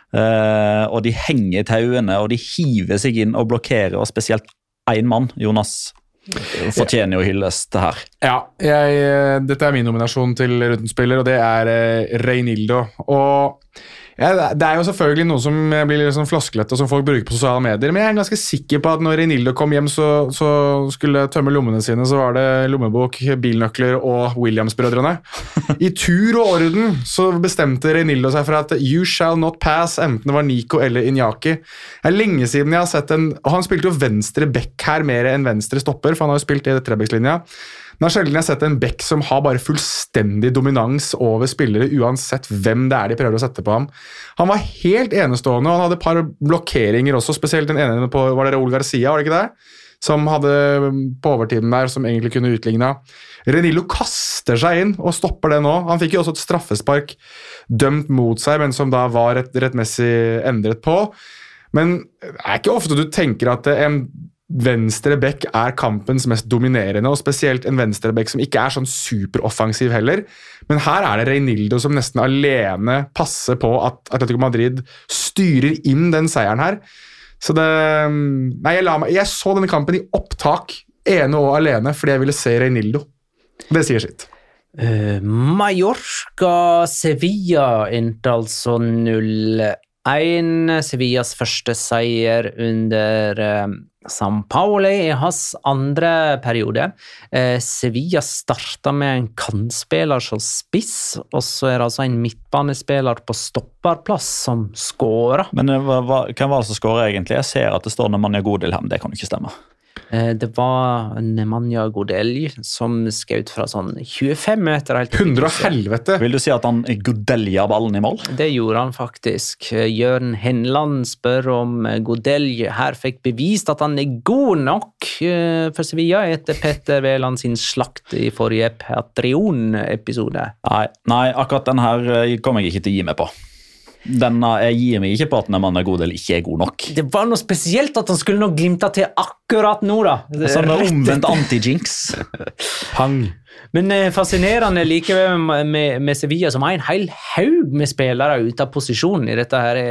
Uh, og de henger i tauene, og de hiver seg inn og blokkerer, og spesielt en mann, Jonas, fortjener jo hyllest her. Ja, jeg, dette er min nominasjon til Runden-spiller, og det er eh, Reinildo. Og ja, det er jo selvfølgelig noe som blir litt sånn floskelett, og som folk bruker på sosiale medier, men jeg er ganske sikker på at når Reinildo kom hjem, så, så skulle tømme lommene sine, så var det lommebok, bilnøkler og Williams-brødrene. I tur og orden så bestemte Reinildo seg for at you shall not pass, enten det var Nico eller Iñaki. Det er lenge siden jeg har sett en, og han spilte jo venstre bekk her mer enn venstre stopper, for han har jo spilt i trebekslinja. Det er sjelden jeg har sett en bekk som har bare fullstendig dominans over spillere, uansett hvem det er de prøver å sette på ham. Han var helt enestående, og han hadde et par blokkeringer også, spesielt den ene på, var det Raúl Garcia, var det ikke det? Som hadde på overtiden der, som egentlig kunne utligne. Reinildo kaster seg inn og stopper det nå. Han fikk jo også et straffespark dømt mot seg, men som da var rett, rettmessig endret på. Men det er ikke ofte du tenker at en venstre bekk er kampens mest dominerende, og spesielt en venstre bekk som ikke er sånn superoffensiv heller. Men her er det Reinildo som nesten alene passer på at Atletico Madrid styrer inn den seieren her. Så det... Nei, jeg, la meg, jeg så denne kampen i opptak, ene og alene, fordi jeg ville se Reinildo. Det sier sitt. Uh, Mallorca Sevilla endte altså null én. Sevillas første seier under uh, San Paolo i hans andre periode. Uh, Sevilla startet med en kantspiller som spiss, og så er det altså en midtbanespiller på stopperplass som skårer. Men uh, hva, hva, hvem var det som skårer egentlig? Jeg ser at det står Nemanja Godilhem, det kan jo ikke stemme. Det var Nemanja Godel som skjøt fra sånn tjuefem meter. Helt Hundre og helvete! Vil du si at han godelja ballen i mål? Det gjorde han faktisk. Jørn Henland spør om Godel her fikk bevist at han er god nok for Sevilla etter Petter Wæland sin slakt i forrige Patreon-episode. Nei, nei, akkurat den her kommer jeg ikke til å gi meg på. Denne, jeg gir meg ikke på at Nemanja Godel ikke er god nok. Det var noe spesielt at han skulle nå glimta til akkurat nå, da. Sånn omvendt anti-jinx. Pang. Men eh, fascinerende likevel med, med, med Sevilla, som har en hel haug med spillere ute av posisjon i dette her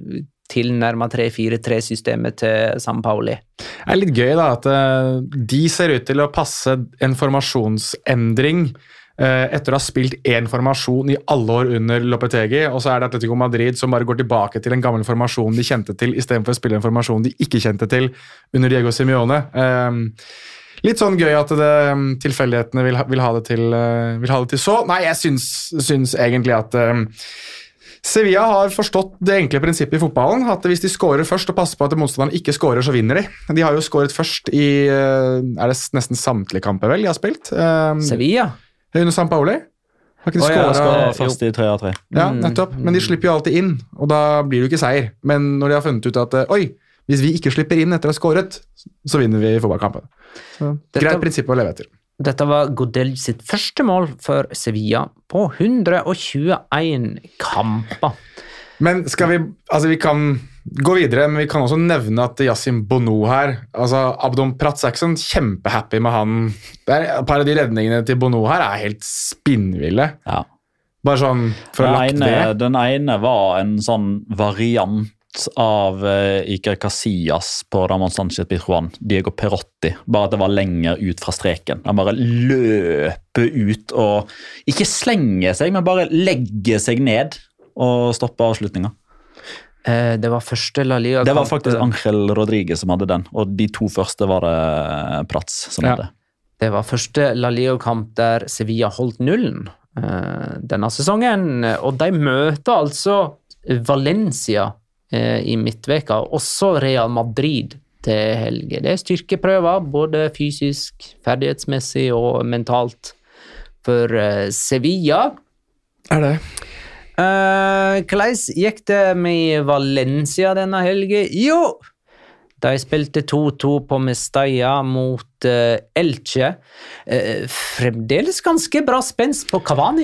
tilnærmet tre fire tre-systemet til San Paoli. Det er litt gøy da, at uh, de ser ut til å passe en formasjonsendring etter å ha spilt én formasjon i alle år under Lopetegui, og så er det Atletico Madrid som bare går tilbake til en gammel formasjon de kjente til, i stedet for å spille en formasjon de ikke kjente til under Diego Simeone. Um, litt sånn gøy at det, um, tilfeldighetene vil, vil, ha det til, uh, vil ha det til så. Nei, jeg syns, syns egentlig at um, Sevilla har forstått det enkle prinsippet i fotballen, at hvis de scorer først og passer på at motstanderen ikke scorer, så vinner de. De har jo scoret først i er det nesten samtlige kamper vel de har spilt. Sevilla? Under San Paoli. Har ikke de oh, ja, scoret først i tre av tre. Ja, nettopp. Men de slipper jo alltid inn, og da blir det jo ikke seier. Men når de har funnet ut at oi, hvis vi ikke slipper inn etter å ha scoret, så vinner vi fotballkampen. Så, greit prinsipp å leve etter. Dette var Godel sitt første mål for Sevilla på hundre og tjueen kamper. Men skal vi, altså vi kan gå videre, men vi kan også nevne at Yassin Bono her, altså Abdon Pratsakson, kjempehappy med han. Det er, et par av de redningene til Bono her er helt spinnville. Ja. Bare sånn for å lagt ved. Den ene var en sånn variant av uh, Iker Casillas på Ramon Sanchez Pizjuan, Diego Perotti, bare at det var lenger ut fra streken. Han bare løper ut og ikke slenger seg, men bare legger seg ned og stopper avslutninga. Eh, det var første La Liga. Det var faktisk Angel Rodriguez som hadde den, og de to første var det Prats som ja. hadde. Det var første La Liga-kamp der Sevilla holdt nullen eh, denne sesongen, og de møter altså Valencia i midtveka, også Real Madrid til helge. Det er styrkeprøver, både fysisk, ferdighetsmessig og mentalt for uh, Sevilla. Er det? Uh, hvordan gikk det med Valencia denne helge? Jo! De spilte to to på Mestalla mot uh, Elche. Uh, fremdeles ganske bra spenst på Cavani,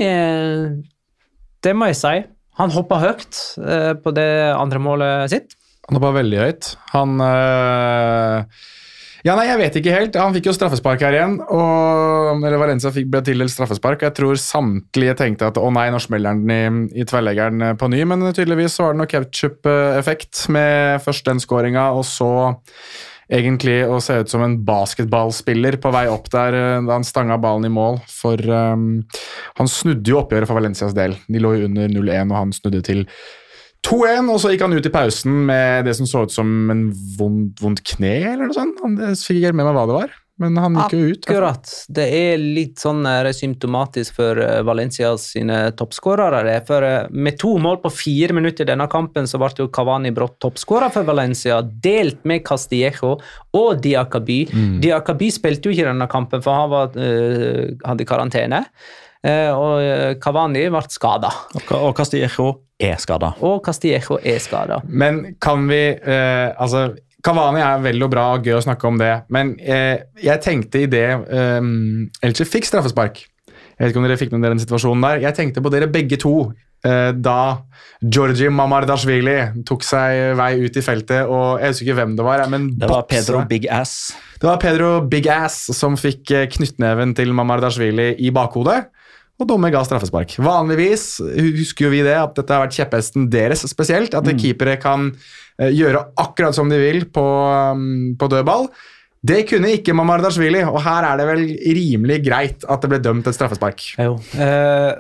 det må jeg si. Han hoppet høyt eh, på det andre målet sitt. Han hoppet veldig høyt. Han øh... Ja, nei, jeg vet ikke helt. Han fikk jo straffespark her igjen, og eller Valencia fikk ble tildelt straffespark. Jeg tror samtlige tenkte at å nei, nå smeller den i, i tverrleggeren på ny, men tydeligvis var det noe ketchup-effekt med først den scoringa, og så egentlig å se ut som en basketballspiller på vei opp der da han stanga ballen i mål, for um, han snudde jo oppgjøret for Valencias del. De lå jo under null én, og han snudde til to én, og så gikk han ut i pausen med det som så ut som en vondt, vondt kne, eller noe sånt. Han fikk ikke helt med meg hva det var, men han gikk jo ut. Akkurat. Det er litt sånn er symptomatisk for Valencia sine toppskårere. For med to mål på fire minutter i denne kampen, så ble jo Cavani brått toppskårer for Valencia, delt med Castillejo og Diakaby. Mm. Diakaby spilte jo ikke denne kampen, for han var, uh, hadde karantene. Uh, og Cavani ble skadet. Og Castillejo er skadet. Og Castillejo er skadet. Men kan vi, uh, altså... Cavani er veldig bra og gøy å snakke om det, men eh, jeg tenkte i det um, Elche fikk straffespark. Jeg vet ikke om dere fikk med dere den situasjonen der. Jeg tenkte på dere begge to eh, da Georgi Mamardashvili tok seg vei ut i feltet, og jeg husker ikke hvem det var. Men det var Pedro Big Ass. Det var Pedro Big Ass som fikk knyttneven til Mamardashvili i bakhodet, og dommer ga straffespark. Vanligvis husker jo vi det, at dette har vært kjepphesten deres spesielt, at mm. keepere kan gjøre akkurat som de vil på, på dødball. Det kunne ikke Mamardashvili, og her er det vel rimelig greit at det ble dømt et straffespark. Jo. Uh,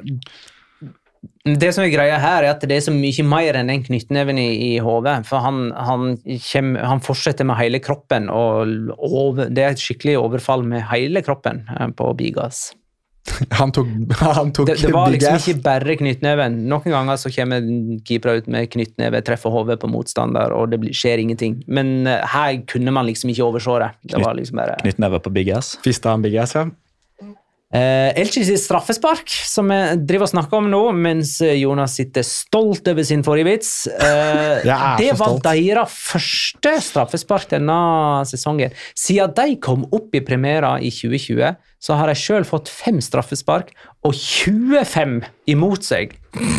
det som er greia her er at det er så mye mer enn den knyttneven i, i hodet, for han, han, kjem, han fortsetter med hele kroppen, og over, det er et skikkelig overfall med hele kroppen på Bigas. Han tok, han tok det, det var liksom ikke bare knyttneven. Noen ganger så kommer keeper ut med knyttneve, treffer hodet på motstander, og det skjer ingenting. Men uh, her kunne man liksom ikke overse det. Det var liksom bare... Knyttneve på Big Ass. Fista han Big Ass, ja. Uh, Elche sitt straffespark, som vi driver og snakker om nå, mens Jonas sitter stolt over sin forrige vits. Uh, det var deres første straffespark denne sesongen. Siden de kom opp i premiera i tjue tjue, så har de selv fått fem straffespark og tjuefem imot seg.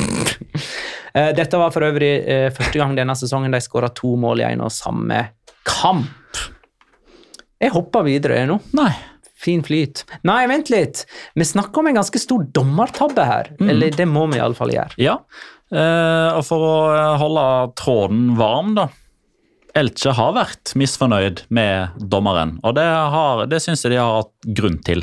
uh, dette var for øvrig uh, første gang denne sesongen de skåret to mål i en og samme kamp. Jeg hopper videre nå. Nei. Fin flyt. Nei, vent litt. Vi snakker om en ganske stor dommertabbe her. Mm. Eller det må vi i alle fall gjøre. Ja, eh, og for å holde tråden varm da. Elche har vært misfornøyd med dommeren, og det, har, det synes jeg de har hatt grunn til.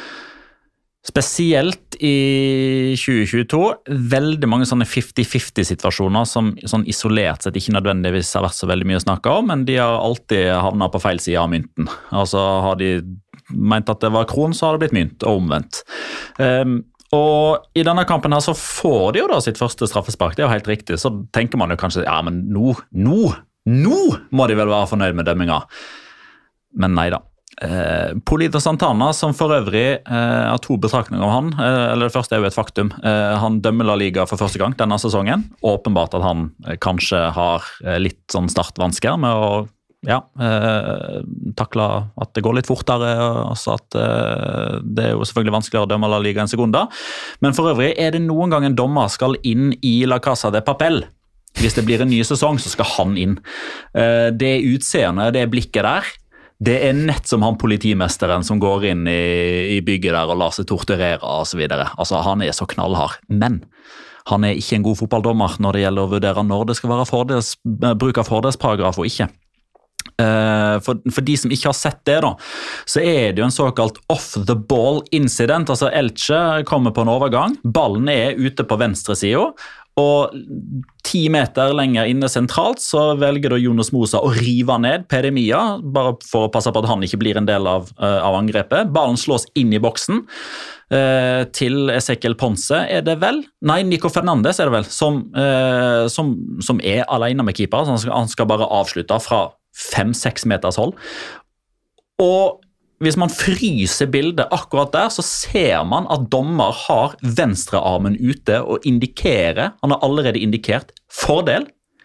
Spesielt i tjue tjueto, veldig mange sånne fifty-fifty-situasjoner som sånn isolert sett ikke nødvendigvis har vært så veldig mye å snakke om, men de har alltid havnet på feil side av mynten. Altså har de ment at det var kron, så har det blitt mynt, og omvendt. Um, Og i denne kampen her så får de jo da sitt første straffespark, det er jo helt riktig. Så tenker man jo kanskje, ja, men nå, nå, nå må de vel være fornøyd med dømminga. Men nei da. Eh, Polito Santana, som for øvrig eh, har to betraktninger om han, eh, eller det første er jo et faktum, eh, han dømmer La Liga for første gang denne sesongen. Åpenbart at han eh, kanskje har eh, litt sånn startvansker med å ja, eh, takle at det går litt fortere, altså at eh, det er jo selvfølgelig vanskeligere å dømme La Liga en sekunda. Men for øvrig er det noen gang en dommer skal inn i La Casa de Papel. Hvis det blir en ny sesong, så skal han inn. Eh, det utseendet, det blikket der, det er nett som han politimesteren som går inn i, i bygget der og lar seg torturere og så videre. Altså, han er så knallhard. Men han er ikke en god fotballdommer når det gjelder å vurdere når det skal være fordels, bruk av fordelsparagraf og ikke. For, for de som ikke har sett det da, så er det jo en såkalt off the ball incident, altså Elche kommer på en overgang, ballen er ute på venstre siden, og ti meter lenger inne sentralt så velger da Jonas Mosa å rive ned Pere Mia, bare for å passe på at han ikke blir en del av, av angrepet. Ballen slås inn i boksen eh, til Ezequiel Ponce, er det vel? Nei, Nico Fernandes er det vel, som, eh, som, som er alene med keeper, så han skal, han skal bare avslutte fra fem-seks meters hold. Og hvis man fryser bildet akkurat der, så ser man at dommer har venstrearmen ute og indikerer, han har allerede indikert fordel,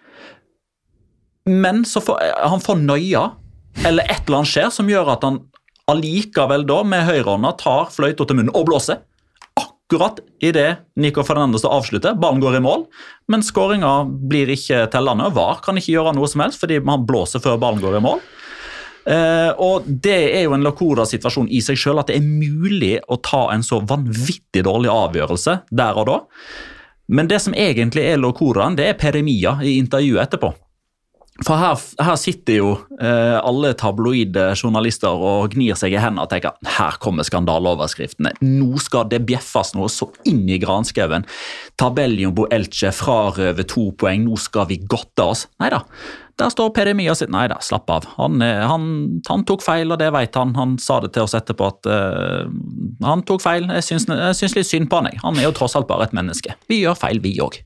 men så får, han får nøya, eller et eller annet skjer som gjør at han allikevel da med høyrehånda tar fløyta til munnen og blåser. Akkurat i det Nico Fernandes avslutter, ballen går i mål, men skåringen blir ikke tellende, og V A R kan ikke gjøre noe som helst, fordi han blåser før ballen går i mål. Uh, og det er jo en Locura-situasjon i seg selv, at det er mulig å ta en så vanvittig dårlig avgjørelse der og da. Men det som egentlig er Locuraen, det er Pere Mia i intervjuet etterpå. For her, her sitter jo uh, alle tabloide journalister og gnir seg i hendene og tenker, her kommer skandaleoverskriftene. Nå skal det bjeffes noe så inn i granskauen. Tabelljumbo Elche frarøver to poeng, nå skal vi godte oss. Neida. Der står Pere Mia og sier, nei da, slapp av. Han, han, han tok feil, og det vet han. Han sa det til oss etterpå at uh, han tok feil. Jeg syns, jeg syns litt synd på han. Jeg. Han er jo tross alt bare et menneske. Vi gjør feil, vi også.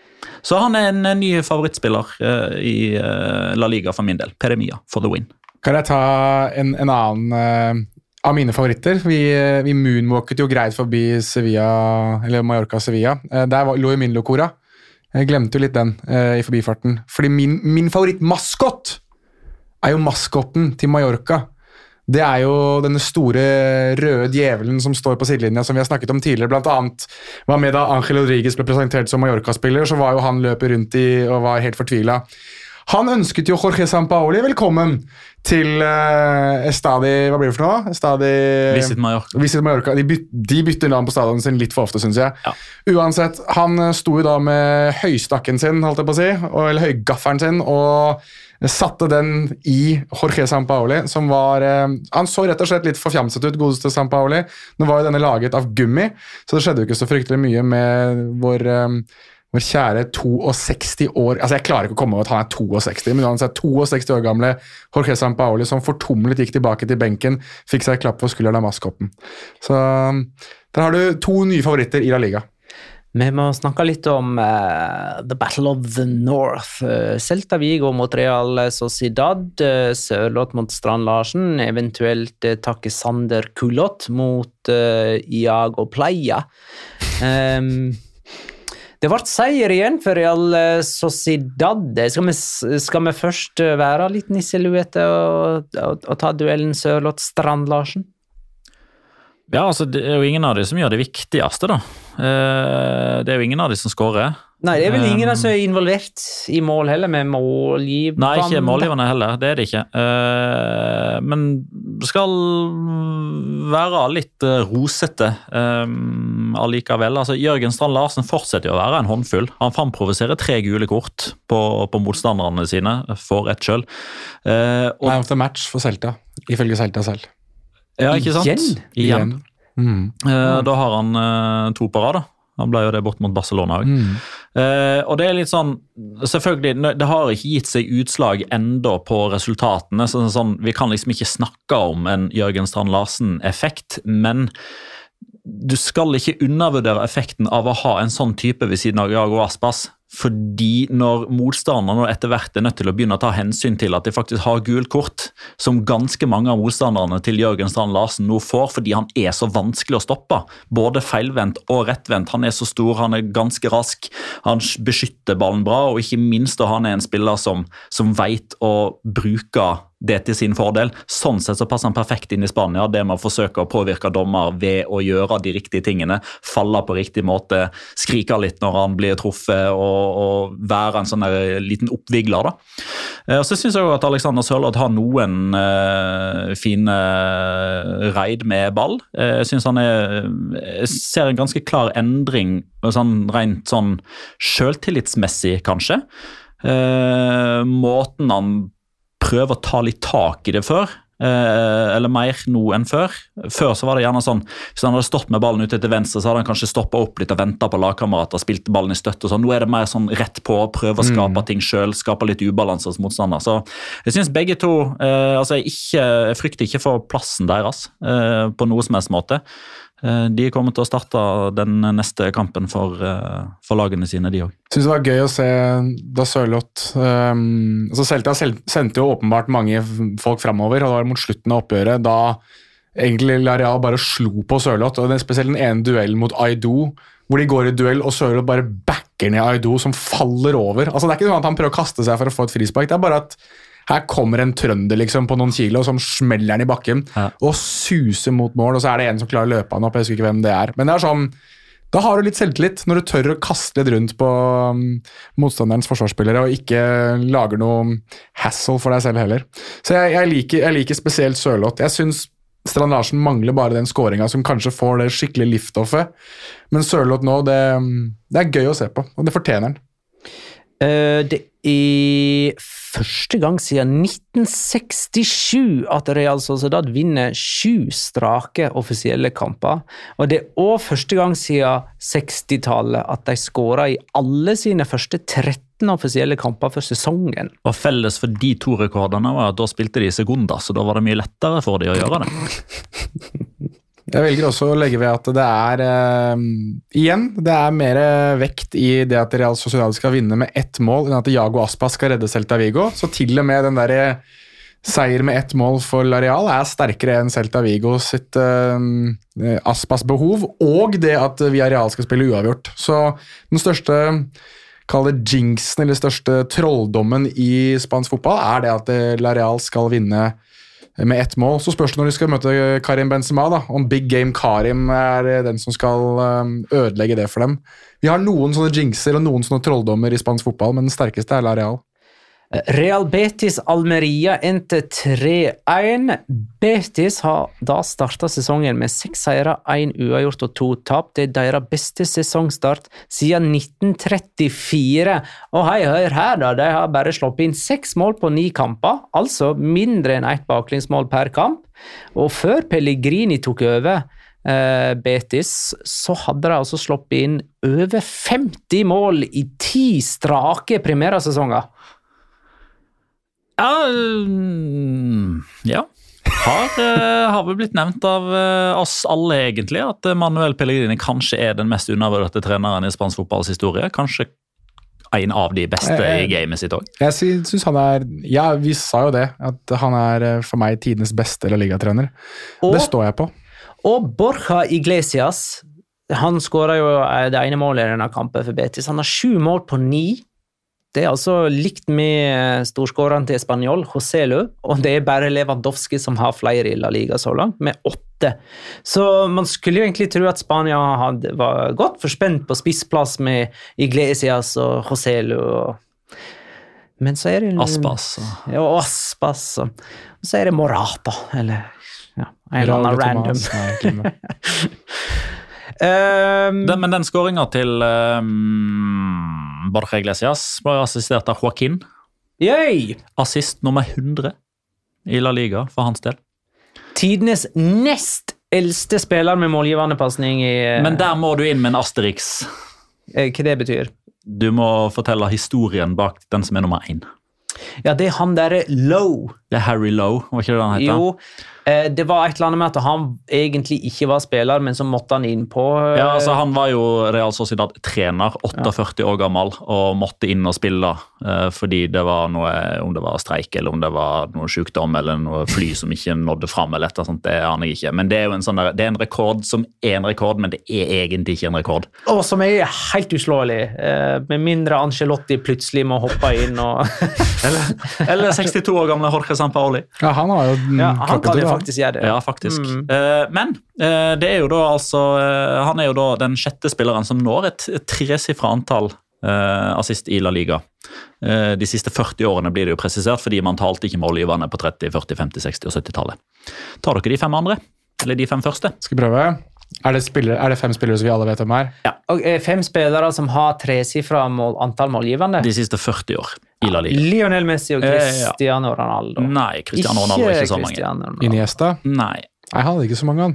Så han er en ny favorittspiller uh, i uh, La Liga for min del. Pere Mia for the win. Kan jeg ta en, en annen uh, av mine favoritter? Vi, vi moonwalket jo greit forbi Sevilla, eller Mallorca-Sevilla. Uh, der var, lå jo min Locura. Jeg glemte jo litt den uh, i forbifarten. Fordi min, min favorittmaskott er jo maskotten til Mallorca. Det er jo denne store røde djevelen som står på sidelinja, som vi har snakket om tidligere. Blant annet var med da Ángel Rodríguez ble presentert som Mallorca-spiller, så var jo han løpet rundt i og var helt fortvilet. Han ønsket jo Jorge Sampaoli velkommen til uh, Estadi, hva blir det for noe? Estadi... Visit Mallorca. Visit Mallorca. De, byt, de bytter navn på stadion sin litt for ofte, synes jeg. Ja. Uansett, han sto jo da med høystakken sin, holdt jeg på å si, eller høygafferen sin, og satte den i Jorge Sampaoli, som var... Uh, han så rett og slett litt forfjamset ut, godeste Sampaoli. Nå var jo denne laget av gummi, så det skjedde jo ikke så fryktelig mye med vår... Um, Vår kjære seksti to år, altså jeg klarer ikke å komme over at han er seksti to, men han er seksti to år gamle Jorge Sampaoli, som fortumlet gikk tilbake til benken, fikk seg et klapp på skulderen av maskotten. Så der har du to nye favoritter i La Liga. Vi må snakke litt om uh, The Battle of the North. Uh, Celta Vigo mot Real Sociedad, uh, Sørloth mot Strand Larsen, eventuelt uh, Take Sander Kulot mot uh, Iago Playa. Um, Det ble seier igjen for Real Sociedad. Skal vi, skal vi først være litt nisseluete og, og, og ta duellen Sørloth-Strand Larsen? Ja, altså det er jo ingen av de som gjør det viktigste da. Det er jo ingen av de som skårer. Nei, det er vel ingen som er involvert i mål heller, med målgivende. Nei, ikke målgivende heller, det er det ikke. Men skal være litt rosete allikevel. Altså, Jørgen Strand Larsen fortsetter å være en håndfull. Han framprovoserer tre gule kort på, på motstanderne sine, for ett selv. Og Man of the match for Celta, ifølge Celta selv. Ja, ikke sant? Igjen? Igjen. Mm. Da har han to på rad da. Han ble jo det bort mot Barcelona også. Mm. Uh, og det er litt sånn, selvfølgelig, det har ikke gitt seg utslag enda på resultatene, så sånn, vi kan liksom ikke snakke om en Jørgen Strand Larsen-effekt, men du skal ikke undervurdere effekten av å ha en sånn type ved siden av Iago Aspas, fordi når motstanderne etter hvert er nødt til å begynne å ta hensyn til at de faktisk har gult kort, som ganske mange av motstanderne til Jørgen Strand Larsen nå får, fordi han er så vanskelig å stoppe, både feilvendt og rettvendt. Han er så stor, han er ganske rask, han beskytter ballen bra, og ikke minst og han er en spiller som, som vet å bruke det til sin fordel. Sånn sett så passer han perfekt inn i Spania, det med å forsøke å påvirke dommer ved å gjøre de riktige tingene, falle på riktig måte, skrike litt når han blir truffet, og, og være en sånn der liten oppvigler da. Og så synes jeg også at Alexander Sørloth har noen uh, fine reid med ball. Jeg synes han er, jeg ser en ganske klar endring, sånn, rent sånn selvtillitsmessig kanskje. Uh, måten han prøve å ta litt tak i det før, eh, eller mer nå enn før. Før så var det gjerne sånn, hvis han hadde stått med ballen ute til venstre, så hadde han kanskje stoppet opp litt og ventet på lagkamerater, spilt ballen i støtte og sånn. Nå er det mer sånn rett på, prøve å skape mm. ting selv, skape litt ubalanse hos motstander. Så jeg synes begge to, eh, altså jeg, ikke, jeg frykter ikke for plassen deres eh, på noe som helst måte. De kommer til å starte den neste kampen for, for lagene sine, de også. Jeg synes det var gøy å se da Sørloth um, altså Celta sendte jo åpenbart mange folk fremover, og det var mot slutten av oppgjøret da egentlig Lareal bare slo på Sørloth, og det er spesielt den ene duellen mot Aido, hvor de går i duell og Sørloth bare backer ned Aido som faller over. Altså det er ikke sånn at han prøver å kaste seg for å få et frispark, det er bare at her kommer en trønder liksom på noen kilo som smeller den i bakken ja. Og suser mot mål, og så er det en som klarer å løpe han opp, jeg husker ikke hvem det er. Men det er sånn, da har du litt selvtillit når du tør å kaste litt rundt på um, motstanderens forsvarsspillere og ikke lager noe hassle for deg selv heller. Så jeg, jeg, liker, jeg liker spesielt Sørloth. Jeg synes Strand Larsen mangler bare den scoringen som kanskje får det skikkelig liftoffet. Men Sørloth nå, det, det er gøy å se på, og det fortjener han. Uh, det er første gang siden nitten sekstisju at Real Sociedad vinner sju strake offisielle kamper, og det er også første gang siden sekstitallet at de skårer i alle sine første tretten offisielle kamper for sesongen. Og felles for de to rekordene var at da spilte de i sekunder, så da var det mye lettere for de å gjøre det. Jeg velger også å legge ved at det er, uh, igjen, det er mer vekt i det at Real Sociedad skal vinne med ett mål, enn at Iago Aspas skal redde Celta Vigo. Så til og med den der seier med ett mål for Lareal er sterkere enn Celta Vigo sitt uh, Aspas behov, og det at Villarreal skal spille uavgjort. Så den største, kall det jinxen, eller største trolldommen i spansk fotball, er det at Lareal skal vinne med ett mål. Så spørs det når de skal møte Karim Benzema da, om Big Game Karim er den som skal ødelegge det for dem. Vi har noen sånne jinxer og noen sånne trolldommer i spansk fotball, men den sterkeste er Lareal. Real Betis Almeria endte tre én. Betis har da startet sesongen med seks seire, én uavgjort og to tap. Det er deres beste sesongstart siden nitten trettifire. Og hei, hør her da, de har bare slått inn seks mål på ni kamper, altså mindre enn ett baklengsmål per kamp. Og før Pellegrini tok over eh, Betis, så hadde de altså slått inn over femti mål i ti strake primære-sesonger. Ja, ja. Har, har vel blitt nevnt av oss alle egentlig, at Manuel Pellegrini kanskje er den mest undervurderte treneren i spansk fotballs historie. Kanskje en av de beste i gamet sitt også. Jeg synes han er, ja, vi sa jo det, at han er for meg tidens beste La Liga-trener. Og, det står jeg på. Og Borja Iglesias, han skåret jo det ene målet i denne kampen for Betis. Han har sju mål på ni. Det er altså likt med storskåreren til Espanyol, Joselu, og det er bare Lewandowski som har flere i La Liga så langt, med åtte. Så man skulle jo egentlig tro at Spania hadde, var godt forspent på spissplass med Iglesias og Joselu. Men så er det... Aspas. Ja, og Aspas. Og så er det Morata, eller ja, en eller annen random. Um, den, men den skåringen til um, Borja Iglesias var assistert av Joaquin. Yay! Assist nummer hundre i La Liga for hans del. Tidenes nest eldste spiller med målgivende passning i... Men der må du inn med en Asterix. Hva det betyr? Du må fortelle historien bak den som er nummer én. Ja, det er han der Low. Det er Harry Lowe, var ikke det han heter? Jo, eh, det var et eller annet med at han egentlig ikke var spiller, men så måtte han inn på... Eh, Ja, altså Han var jo Real Sociedad-trener, åttiførti år gammel, og måtte inn og spille eh, fordi det var noe, om det var streik, eller om det var noe sykdom, eller noe fly som ikke nådde fram, eller et eller annet, det aner jeg ikke. Men det er jo en sånn der, det er en rekord som er en rekord, men det er egentlig ikke en rekord. Og som er helt uslåelig, eh, med mindre Ancelotti plutselig må hoppe inn og... Eller, eller sekstito år gamle Jorge Sampaoli. Ja, han har jo Ja, han kan jo da. faktisk gjøre det. Ja, faktisk. Eh, men eh, det er jo da altså eh, han er jo da den sjette spilleren som når et, et tresifret antall eh, assist i La Liga. Eh, de siste førti årene blir det jo presisert, fordi man talte ikke målgiverne på tretti, førti, femti, seksti og sytti-tallet. Tar dere de fem andre? Eller de fem første? Skal vi prøve? Er det, spillere, er det fem spillere som vi alle vet om her? Ja. Og eh, fem spillere som har tresifret mål, antall målgivende. De siste førti år i La Liga. Lionel Messi og Eh, ja. Cristiano Ronaldo. Nei, Cristiano Ronaldo er ikke så mange. Cristiano Ronaldo. Iniesta? Nei. Nei, han hadde ikke så mange, han.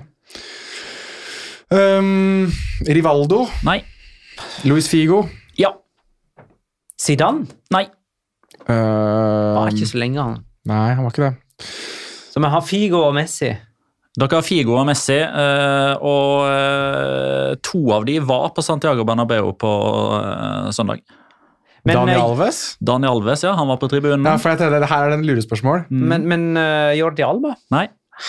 Um, Rivaldo? Nei. Luis Figo? Ja. Zidane? Nei. Uh, Var ikke så lenge han. Nei, han var ikke det. Så vi har Figo og Messi. Dere har Figo og Messi, eh, og eh, to av de var på Santiago Bernabeu på eh, søndag. Men, Daniel eh, Alves? Daniel Alves, ja, han var på tribunen. Ja, for jeg tenkte, det her er den lurespørsmål. Mm. Men, men eh, Jordi Alba? Nei.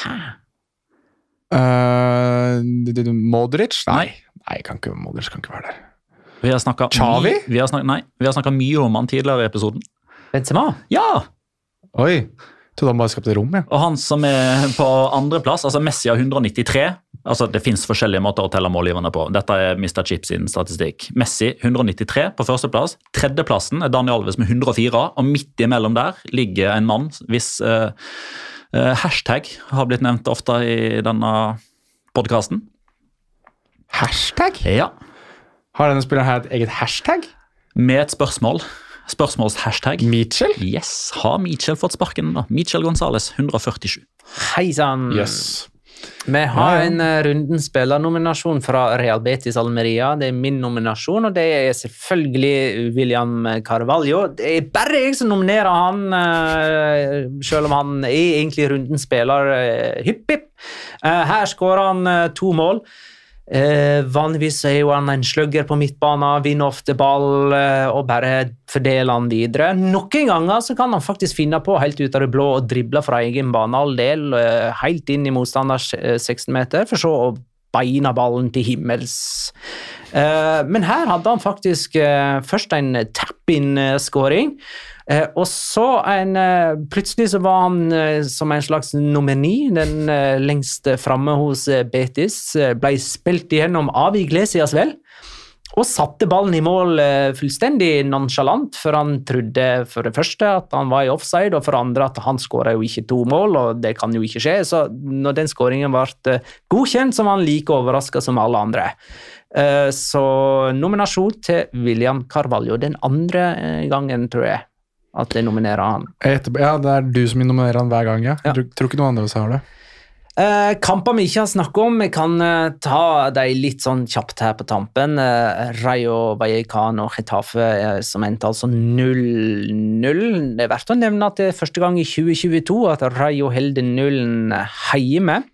Uh, Modric? Nei. Nei. Nei, kan ikke, Modric kan ikke være der. Vi har snakket Xavi? my- Vi har snakket, nei, vi har snakket mye om han tidligere i episoden. Benzema? Ja! Oi, trodde han bare skapte rom, ja. Og han som er på andre plass, altså Messi har hundre nittitre. Altså det finnes forskjellige måter å telle målgiverne på. Dette er mister Chip sin statistikk. Messi hundre nittitre på førsteplass. Tredjeplassen er Daniel Alves med hundre og fire, og midt imellom der ligger en mann hvis uh, uh, hashtag har blitt nevnt ofte i denne podcasten. Hashtag? Ja, Har denne spilleren her et eget hashtag? med et spørsmål. Spørsmålshashtag. Mitchell? Yes, har Mitchell fått sparken da? Mitchell Gonzales, hundre førtisju. Hei sann! Yes. Vi har Ja, ja. en uh, runden spillernominasjon fra Real Betis Almeria. Det er min nominasjon, og det er selvfølgelig William Carvalho. Det er bare jeg som nominerer han, uh, selv om han er egentlig rundens spiller uh, hypp, hypp. Uh, her skårer han uh, to mål. Eh, vanligvis er jo han en slugger på midtbanen, vinner ofte ball eh, og bare fordeler han videre. Noen ganger så kan han faktisk finne på helt ut av det blå og drible fra egen banehalvdel eh, helt inn i motstanders eh, seksten meter, for så å beina ballen til himmels. Eh, men her hadde han faktisk eh, først en tap-in-skåring, Eh, og så en, eh, plutselig så var han eh, som en slags nummer ni, den eh, lengst framme hos eh, Betis, eh, ble spilt igjennom av Iglesias vel, og satte ballen i mål eh, fullstendig nonchalant, for han trodde for det første at han var i offside, og for det andre at han skåret jo ikke to mål, og det kan jo ikke skje, så når den skåringen ble eh, godkjent, så var han like overrasket som alle andre. Eh, så nominasjon til William Carvalho, den andre eh, gangen, tror jeg, at jeg nominerer han. Etterpå, ja, det er du som nominerer han hver gang, ja. Ja. Jeg tror, tror ikke noen andre har det. Eh, kamper vi ikke har snakket om, vi kan eh, ta de litt sånn kjapt her på tampen. Eh, Rayo Vallecano og Getafe eh, som endte altså null null. Det er verdt å nevne at det er første gang i tjue tjueto at Rayo holder nullen hjemme.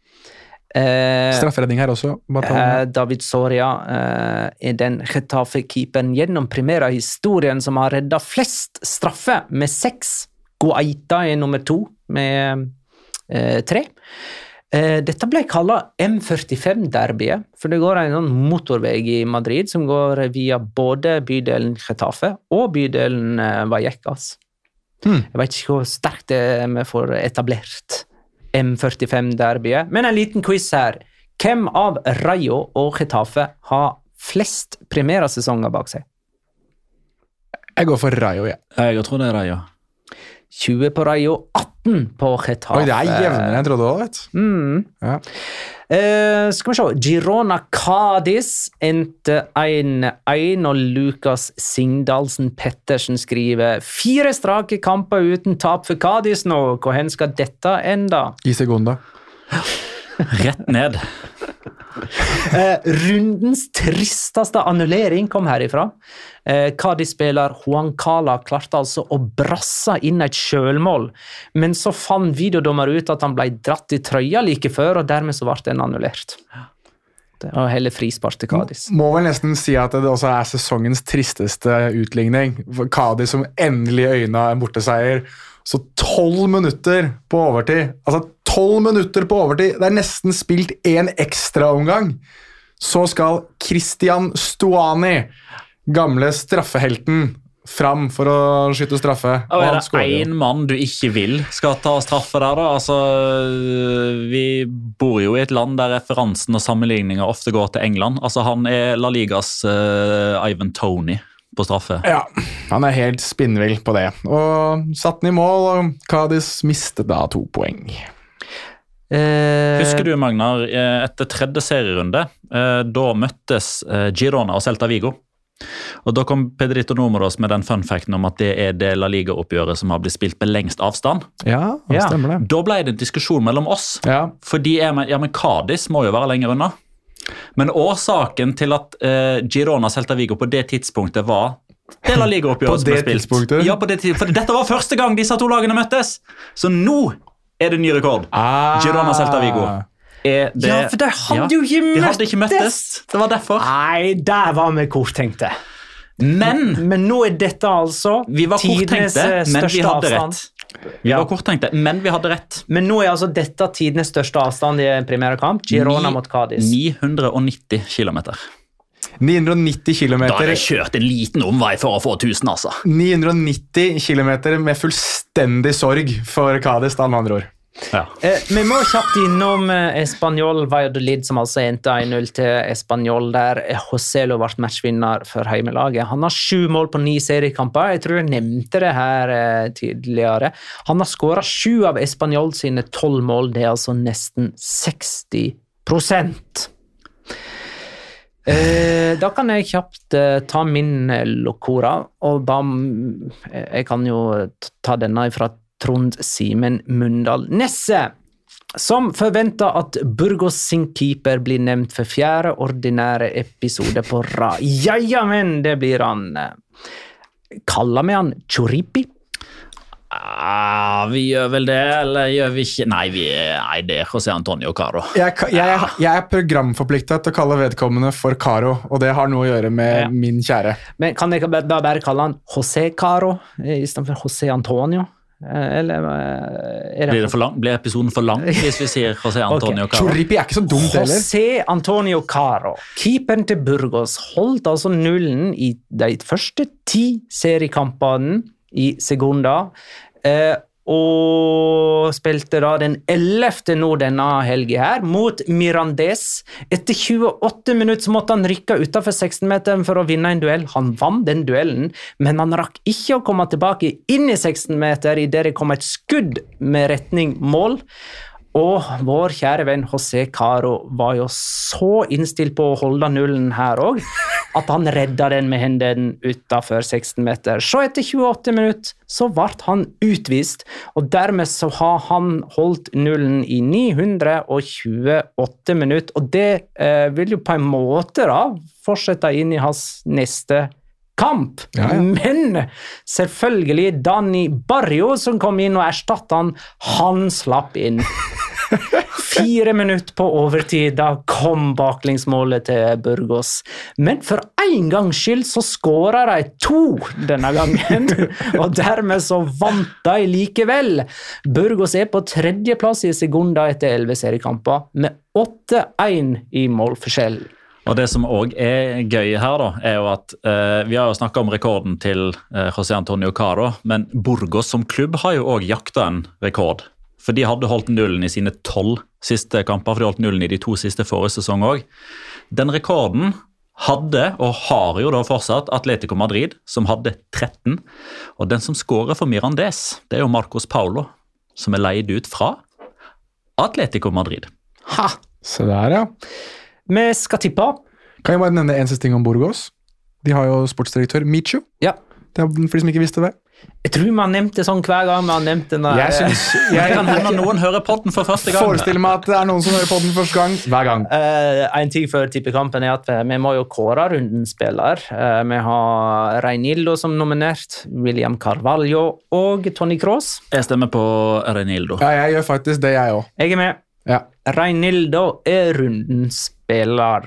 Eh, Strafferedning her også. Bare ta Eh, den. David Soria eh, er den Getafe-keeperen gjennom Primera-historien som har reddet flest straffe med seks. Guaita er nummer to med eh, tre. Eh, dette ble kallet M førtifem-derbyet, for det går en sånn motorvei i Madrid som går via både bydelen Getafe og bydelen eh, Vallecas. Hmm. Jeg vet ikke hvor sterkt det er vi får etablert M førtifem-derbyet. Men en liten quiz her. Hvem av Rayo og Getafe har flest Primera-sesonger bak seg? Jeg går for Rayo, ja. Jeg tror det er det, ja. tjue på Rayo, atten på Getafe. Oi, det er jevnere enn jeg trodde også, vet du. Mm. Ja. Eh, skal vi se. Girona Cádiz endte én én, og Lukas Singdalsen Pettersen skriver fire strake kamper uten tap for Cádiz nå. Hvor hen skal dette enda? I Segunda. Rett ned. Eh, rundens tristeste annullering kom herifra. Eh, Cádiz-spiller Juan Cala klarte altså å brasse inn et sjølmål, men så fant videodommer ut at han ble dratt i trøya like før, og dermed så ble den annullert. Det var heller frispark til Cádiz. Må vel nesten si at det også er sesongens tristeste utligning. For Cádiz som endelig øyna en borteseier. Så tolv minutter på overtid. Altså tolv minutter på overtid. Det er nesten spilt en ekstra omgang. Så skal Christian Stuani, gamle straffehelten, fram for å skyte straffe. Og er det en mann du ikke vil skal ta straffe der da? Altså, vi bor jo i et land der referansen og sammenligninger ofte går til England. Altså, han er La Ligas uh, Ivan Toney på straffe. Ja, han er helt spinnvill på det. Og satt den i mål, og Cádiz mistet da to poeng. Eh, Husker du, Magnar, etter tredje serierunde, eh, da møttes eh, Girona og Celta Vigo. Og da kom Pedrito Números med den fun facten om at det er det La Liga-oppgjøret som har blitt spilt på lengst avstand. Ja, det stemmer det. Da ble det en diskusjon mellom oss. Ja. Fordi ja, men Cádiz må jo være lenger unna. Men årsaken til at uh, Girona og Celta Vigo på det tidspunktet var det La Liga-oppgjøret som ble spilt. Tidspunktet? Ja, på det tidspunktet. For dette var første gang disse to lagene møttes. Så nå er det ny rekord. Ah. Girona og Celta Vigo. Er det, Ja, for de hadde jo ikke de møttes. hadde ikke møttes. Det var derfor. Nei, der var vi korttenkte. Men Men nå er dette altså vi var tidenes korttenkte, eh, men vi største hadde avstand. rett. Vi Ja. var korttenkte, men vi hadde rett. Men nå er altså dette tidenes største avstand i en primærkamp. Girona Ni- mot Cádiz. ni hundre nitti kilometer. ni hundre nitti Da kilometer. har jeg kjørt en liten omvei for å få tusen, altså. ni hundre nitti kilometer med fullstendig sorg for Cádiz, da, med andre ord. Ja. Eh, vi må kjapt innom eh, Espanyol Valladolid, som altså endte en null til Espanyol, der Joselo ble matchvinner for heimelaget. Han har sju mål på ni seriekamper. Jeg tror jeg nevnte det her eh, tidligere. Han har skåret sju av Espanyol sine tolv mål. Det er altså nesten seksti prosent. Eh, da kan jeg kjapt eh, ta min eh, locora, og da mm, jeg kan jo t- ta denne fra Trond Simen Mundal Nesse, som forventer at Burgos sin keeper blir nevnt for fjerde ordinære episode på rad. Ja, ja, men det blir han. Kaller vi han Choripi? Ah, vi gjør vel det, eller gjør vi ikke? Nei, vi, nei det er José Antonio Caro. Jeg, ka- jeg, jeg er programforpliktet til å kalle vedkommende for Caro, og det har noe å gjøre med Ja. min kjære. Men kan jeg ba- da bare kalle han José Caro i stedet for José Antonio? Eh, Eller eh, er det Blir, det for lang? Blir episoden for lang hvis vi sier José Antonio Ok. Caro? Choripi er ikke så dumt heller. José Antonio Caro, keeperen til Burgos, holdt altså nullen i de første ti seriekampene i Segunda, eh, og spilte da den ellevte nå denne helgen her, mot Mirandés. Etter tjueåtte minutter så måtte han rykke utenfor seksten-meteren for å vinne en duell. Han vant den duellen, men han rakk ikke å komme tilbake inn i seksten-meter i det det kom et skudd med retning mål. Og vår kjære venn José Caro var jo så innstilt på å holde nullen her også, at han redda den med hendene utenfor seksten meter. Så etter tjueåtte minutter så ble han utvist, og dermed så har han holdt nullen i ni hundre tjueåtte minutter, og det eh, vil jo på en måte da fortsette inn i hans neste kamp. Ja, ja. Men selvfølgelig Dani Barrio som kom inn og erstattet han, han slapp inn. Fire minutter på overtid, da kom baklengsmålet til Burgos. Men for en gangs skyld så skåret de to denne gangen, og dermed så vant de likevel. Burgos er på tredjeplass i Segunda etter elleve seriekamper, med åtte én i målforskjell. Og det som også er gøy her da, er jo at eh, vi har jo snakket om rekorden til eh, José Antonio Caro, men Burgos som klubb har jo også jaktet en rekord. For de hadde holdt nullen i sine tolv siste kamper, for de holdt nullen i de to siste forrige sesong også. Den rekorden hadde, og har jo da fortsatt, Atletico Madrid, som hadde tretten. Og den som skårer for Mirandés, det er jo Marcos Paulo, som er leid ut fra Atletico Madrid. Ha! Se der, ja. Vi skal tippe. Kan jeg bare nevne en siste ting om Burgos? De har jo sportsdirektør Michu. Ja. Det er for de som ikke visste det. Jeg tror man nevnte det sånn hver gang man nevnte den. Jeg synes, jeg kan hende noen hører podden for første gang. Forestiller meg at det er noen som hører podden første gang, hver gang. Uh, en ting før tippekampen er at vi må jo kåre rundens spiller. Uh, vi har Reinildo som nominert, William Carvalho og Toni Kroos. Jeg stemmer på Reinildo. Ja, jeg gjør faktisk det, jeg også. Jeg er med. Ja. Reinildo er rundens spiller.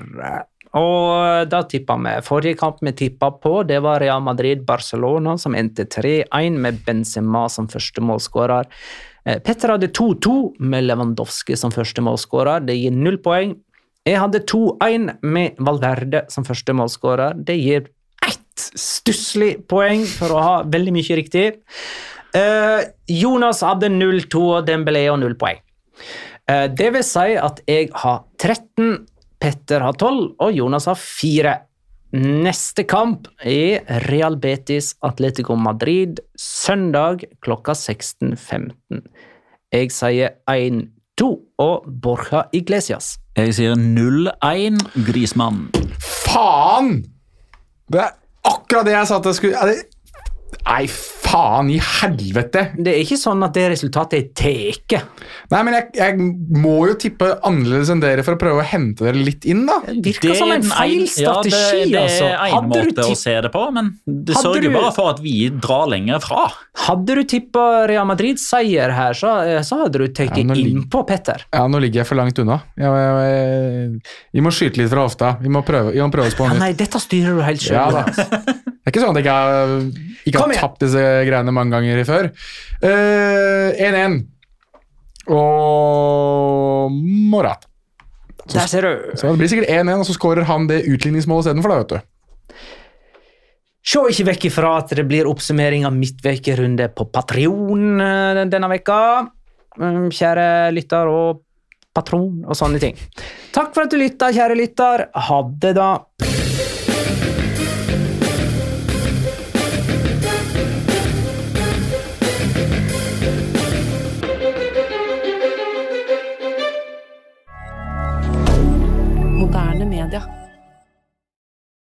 Og da tippet vi. Forrige kamp vi tippet på, det var Real Madrid-Barcelona, som endte tre én med Benzema som første målskårer. Petter hadde to to med Lewandowski som første målskårer. Det gir null poeng. Jeg hadde to én med Valverde som første målskårer. Det gir ett stusslig poeng for å ha veldig mye riktig. Uh, Jonas hadde null to og Dembélé og null poeng. Uh, det vil si at jeg har tretten, Petter har tolv, og Jonas har fire. Neste kamp er Real Betis Atletico Madrid, søndag klokka seksten femten. Jeg sier én to og Borja Iglesias. Jeg sier null én Griezmann. Faen! Det er akkurat det jeg sa at jeg skulle... Er det... Nei, faen i helvete. Det er ikke sånn at det resultatet er teke. Nei, men jeg, jeg må jo tippe annerledes enn dere for å prøve å hente dere litt inn, da. Det virker det som en feil strategi, ja, det, det altså. er en måte tipp... å se det på, men det hadde sørger du... bare for at vi drar lenger fra. Hadde du tippet Real Madrid-seier her, så, så hadde du tatt ja, inn lig... på Petter. Ja, nå ligger jeg for langt unna. Jeg, jeg, jeg... Vi må skyte litt fra hofta. Vi må prøve, vi må prøve oss på ja, nytt. Nei, dette styrer du helt selv. Ja, da. Det er ikke sånn at jeg ikke har, ikke har tapt disse greiene mange ganger i før. én én. Uh, og Morata. Så, Der ser du. Så det blir sikkert én én, og så skårer han det utligningsmålet stedet for da, vet du. Se ikke vekk ifra at det blir oppsummering av midtvekerunde på Patreon denne vekka. Kjære lytter og patron og sånne ting. Takk for at du lytter, kjære lytter. Ha det da.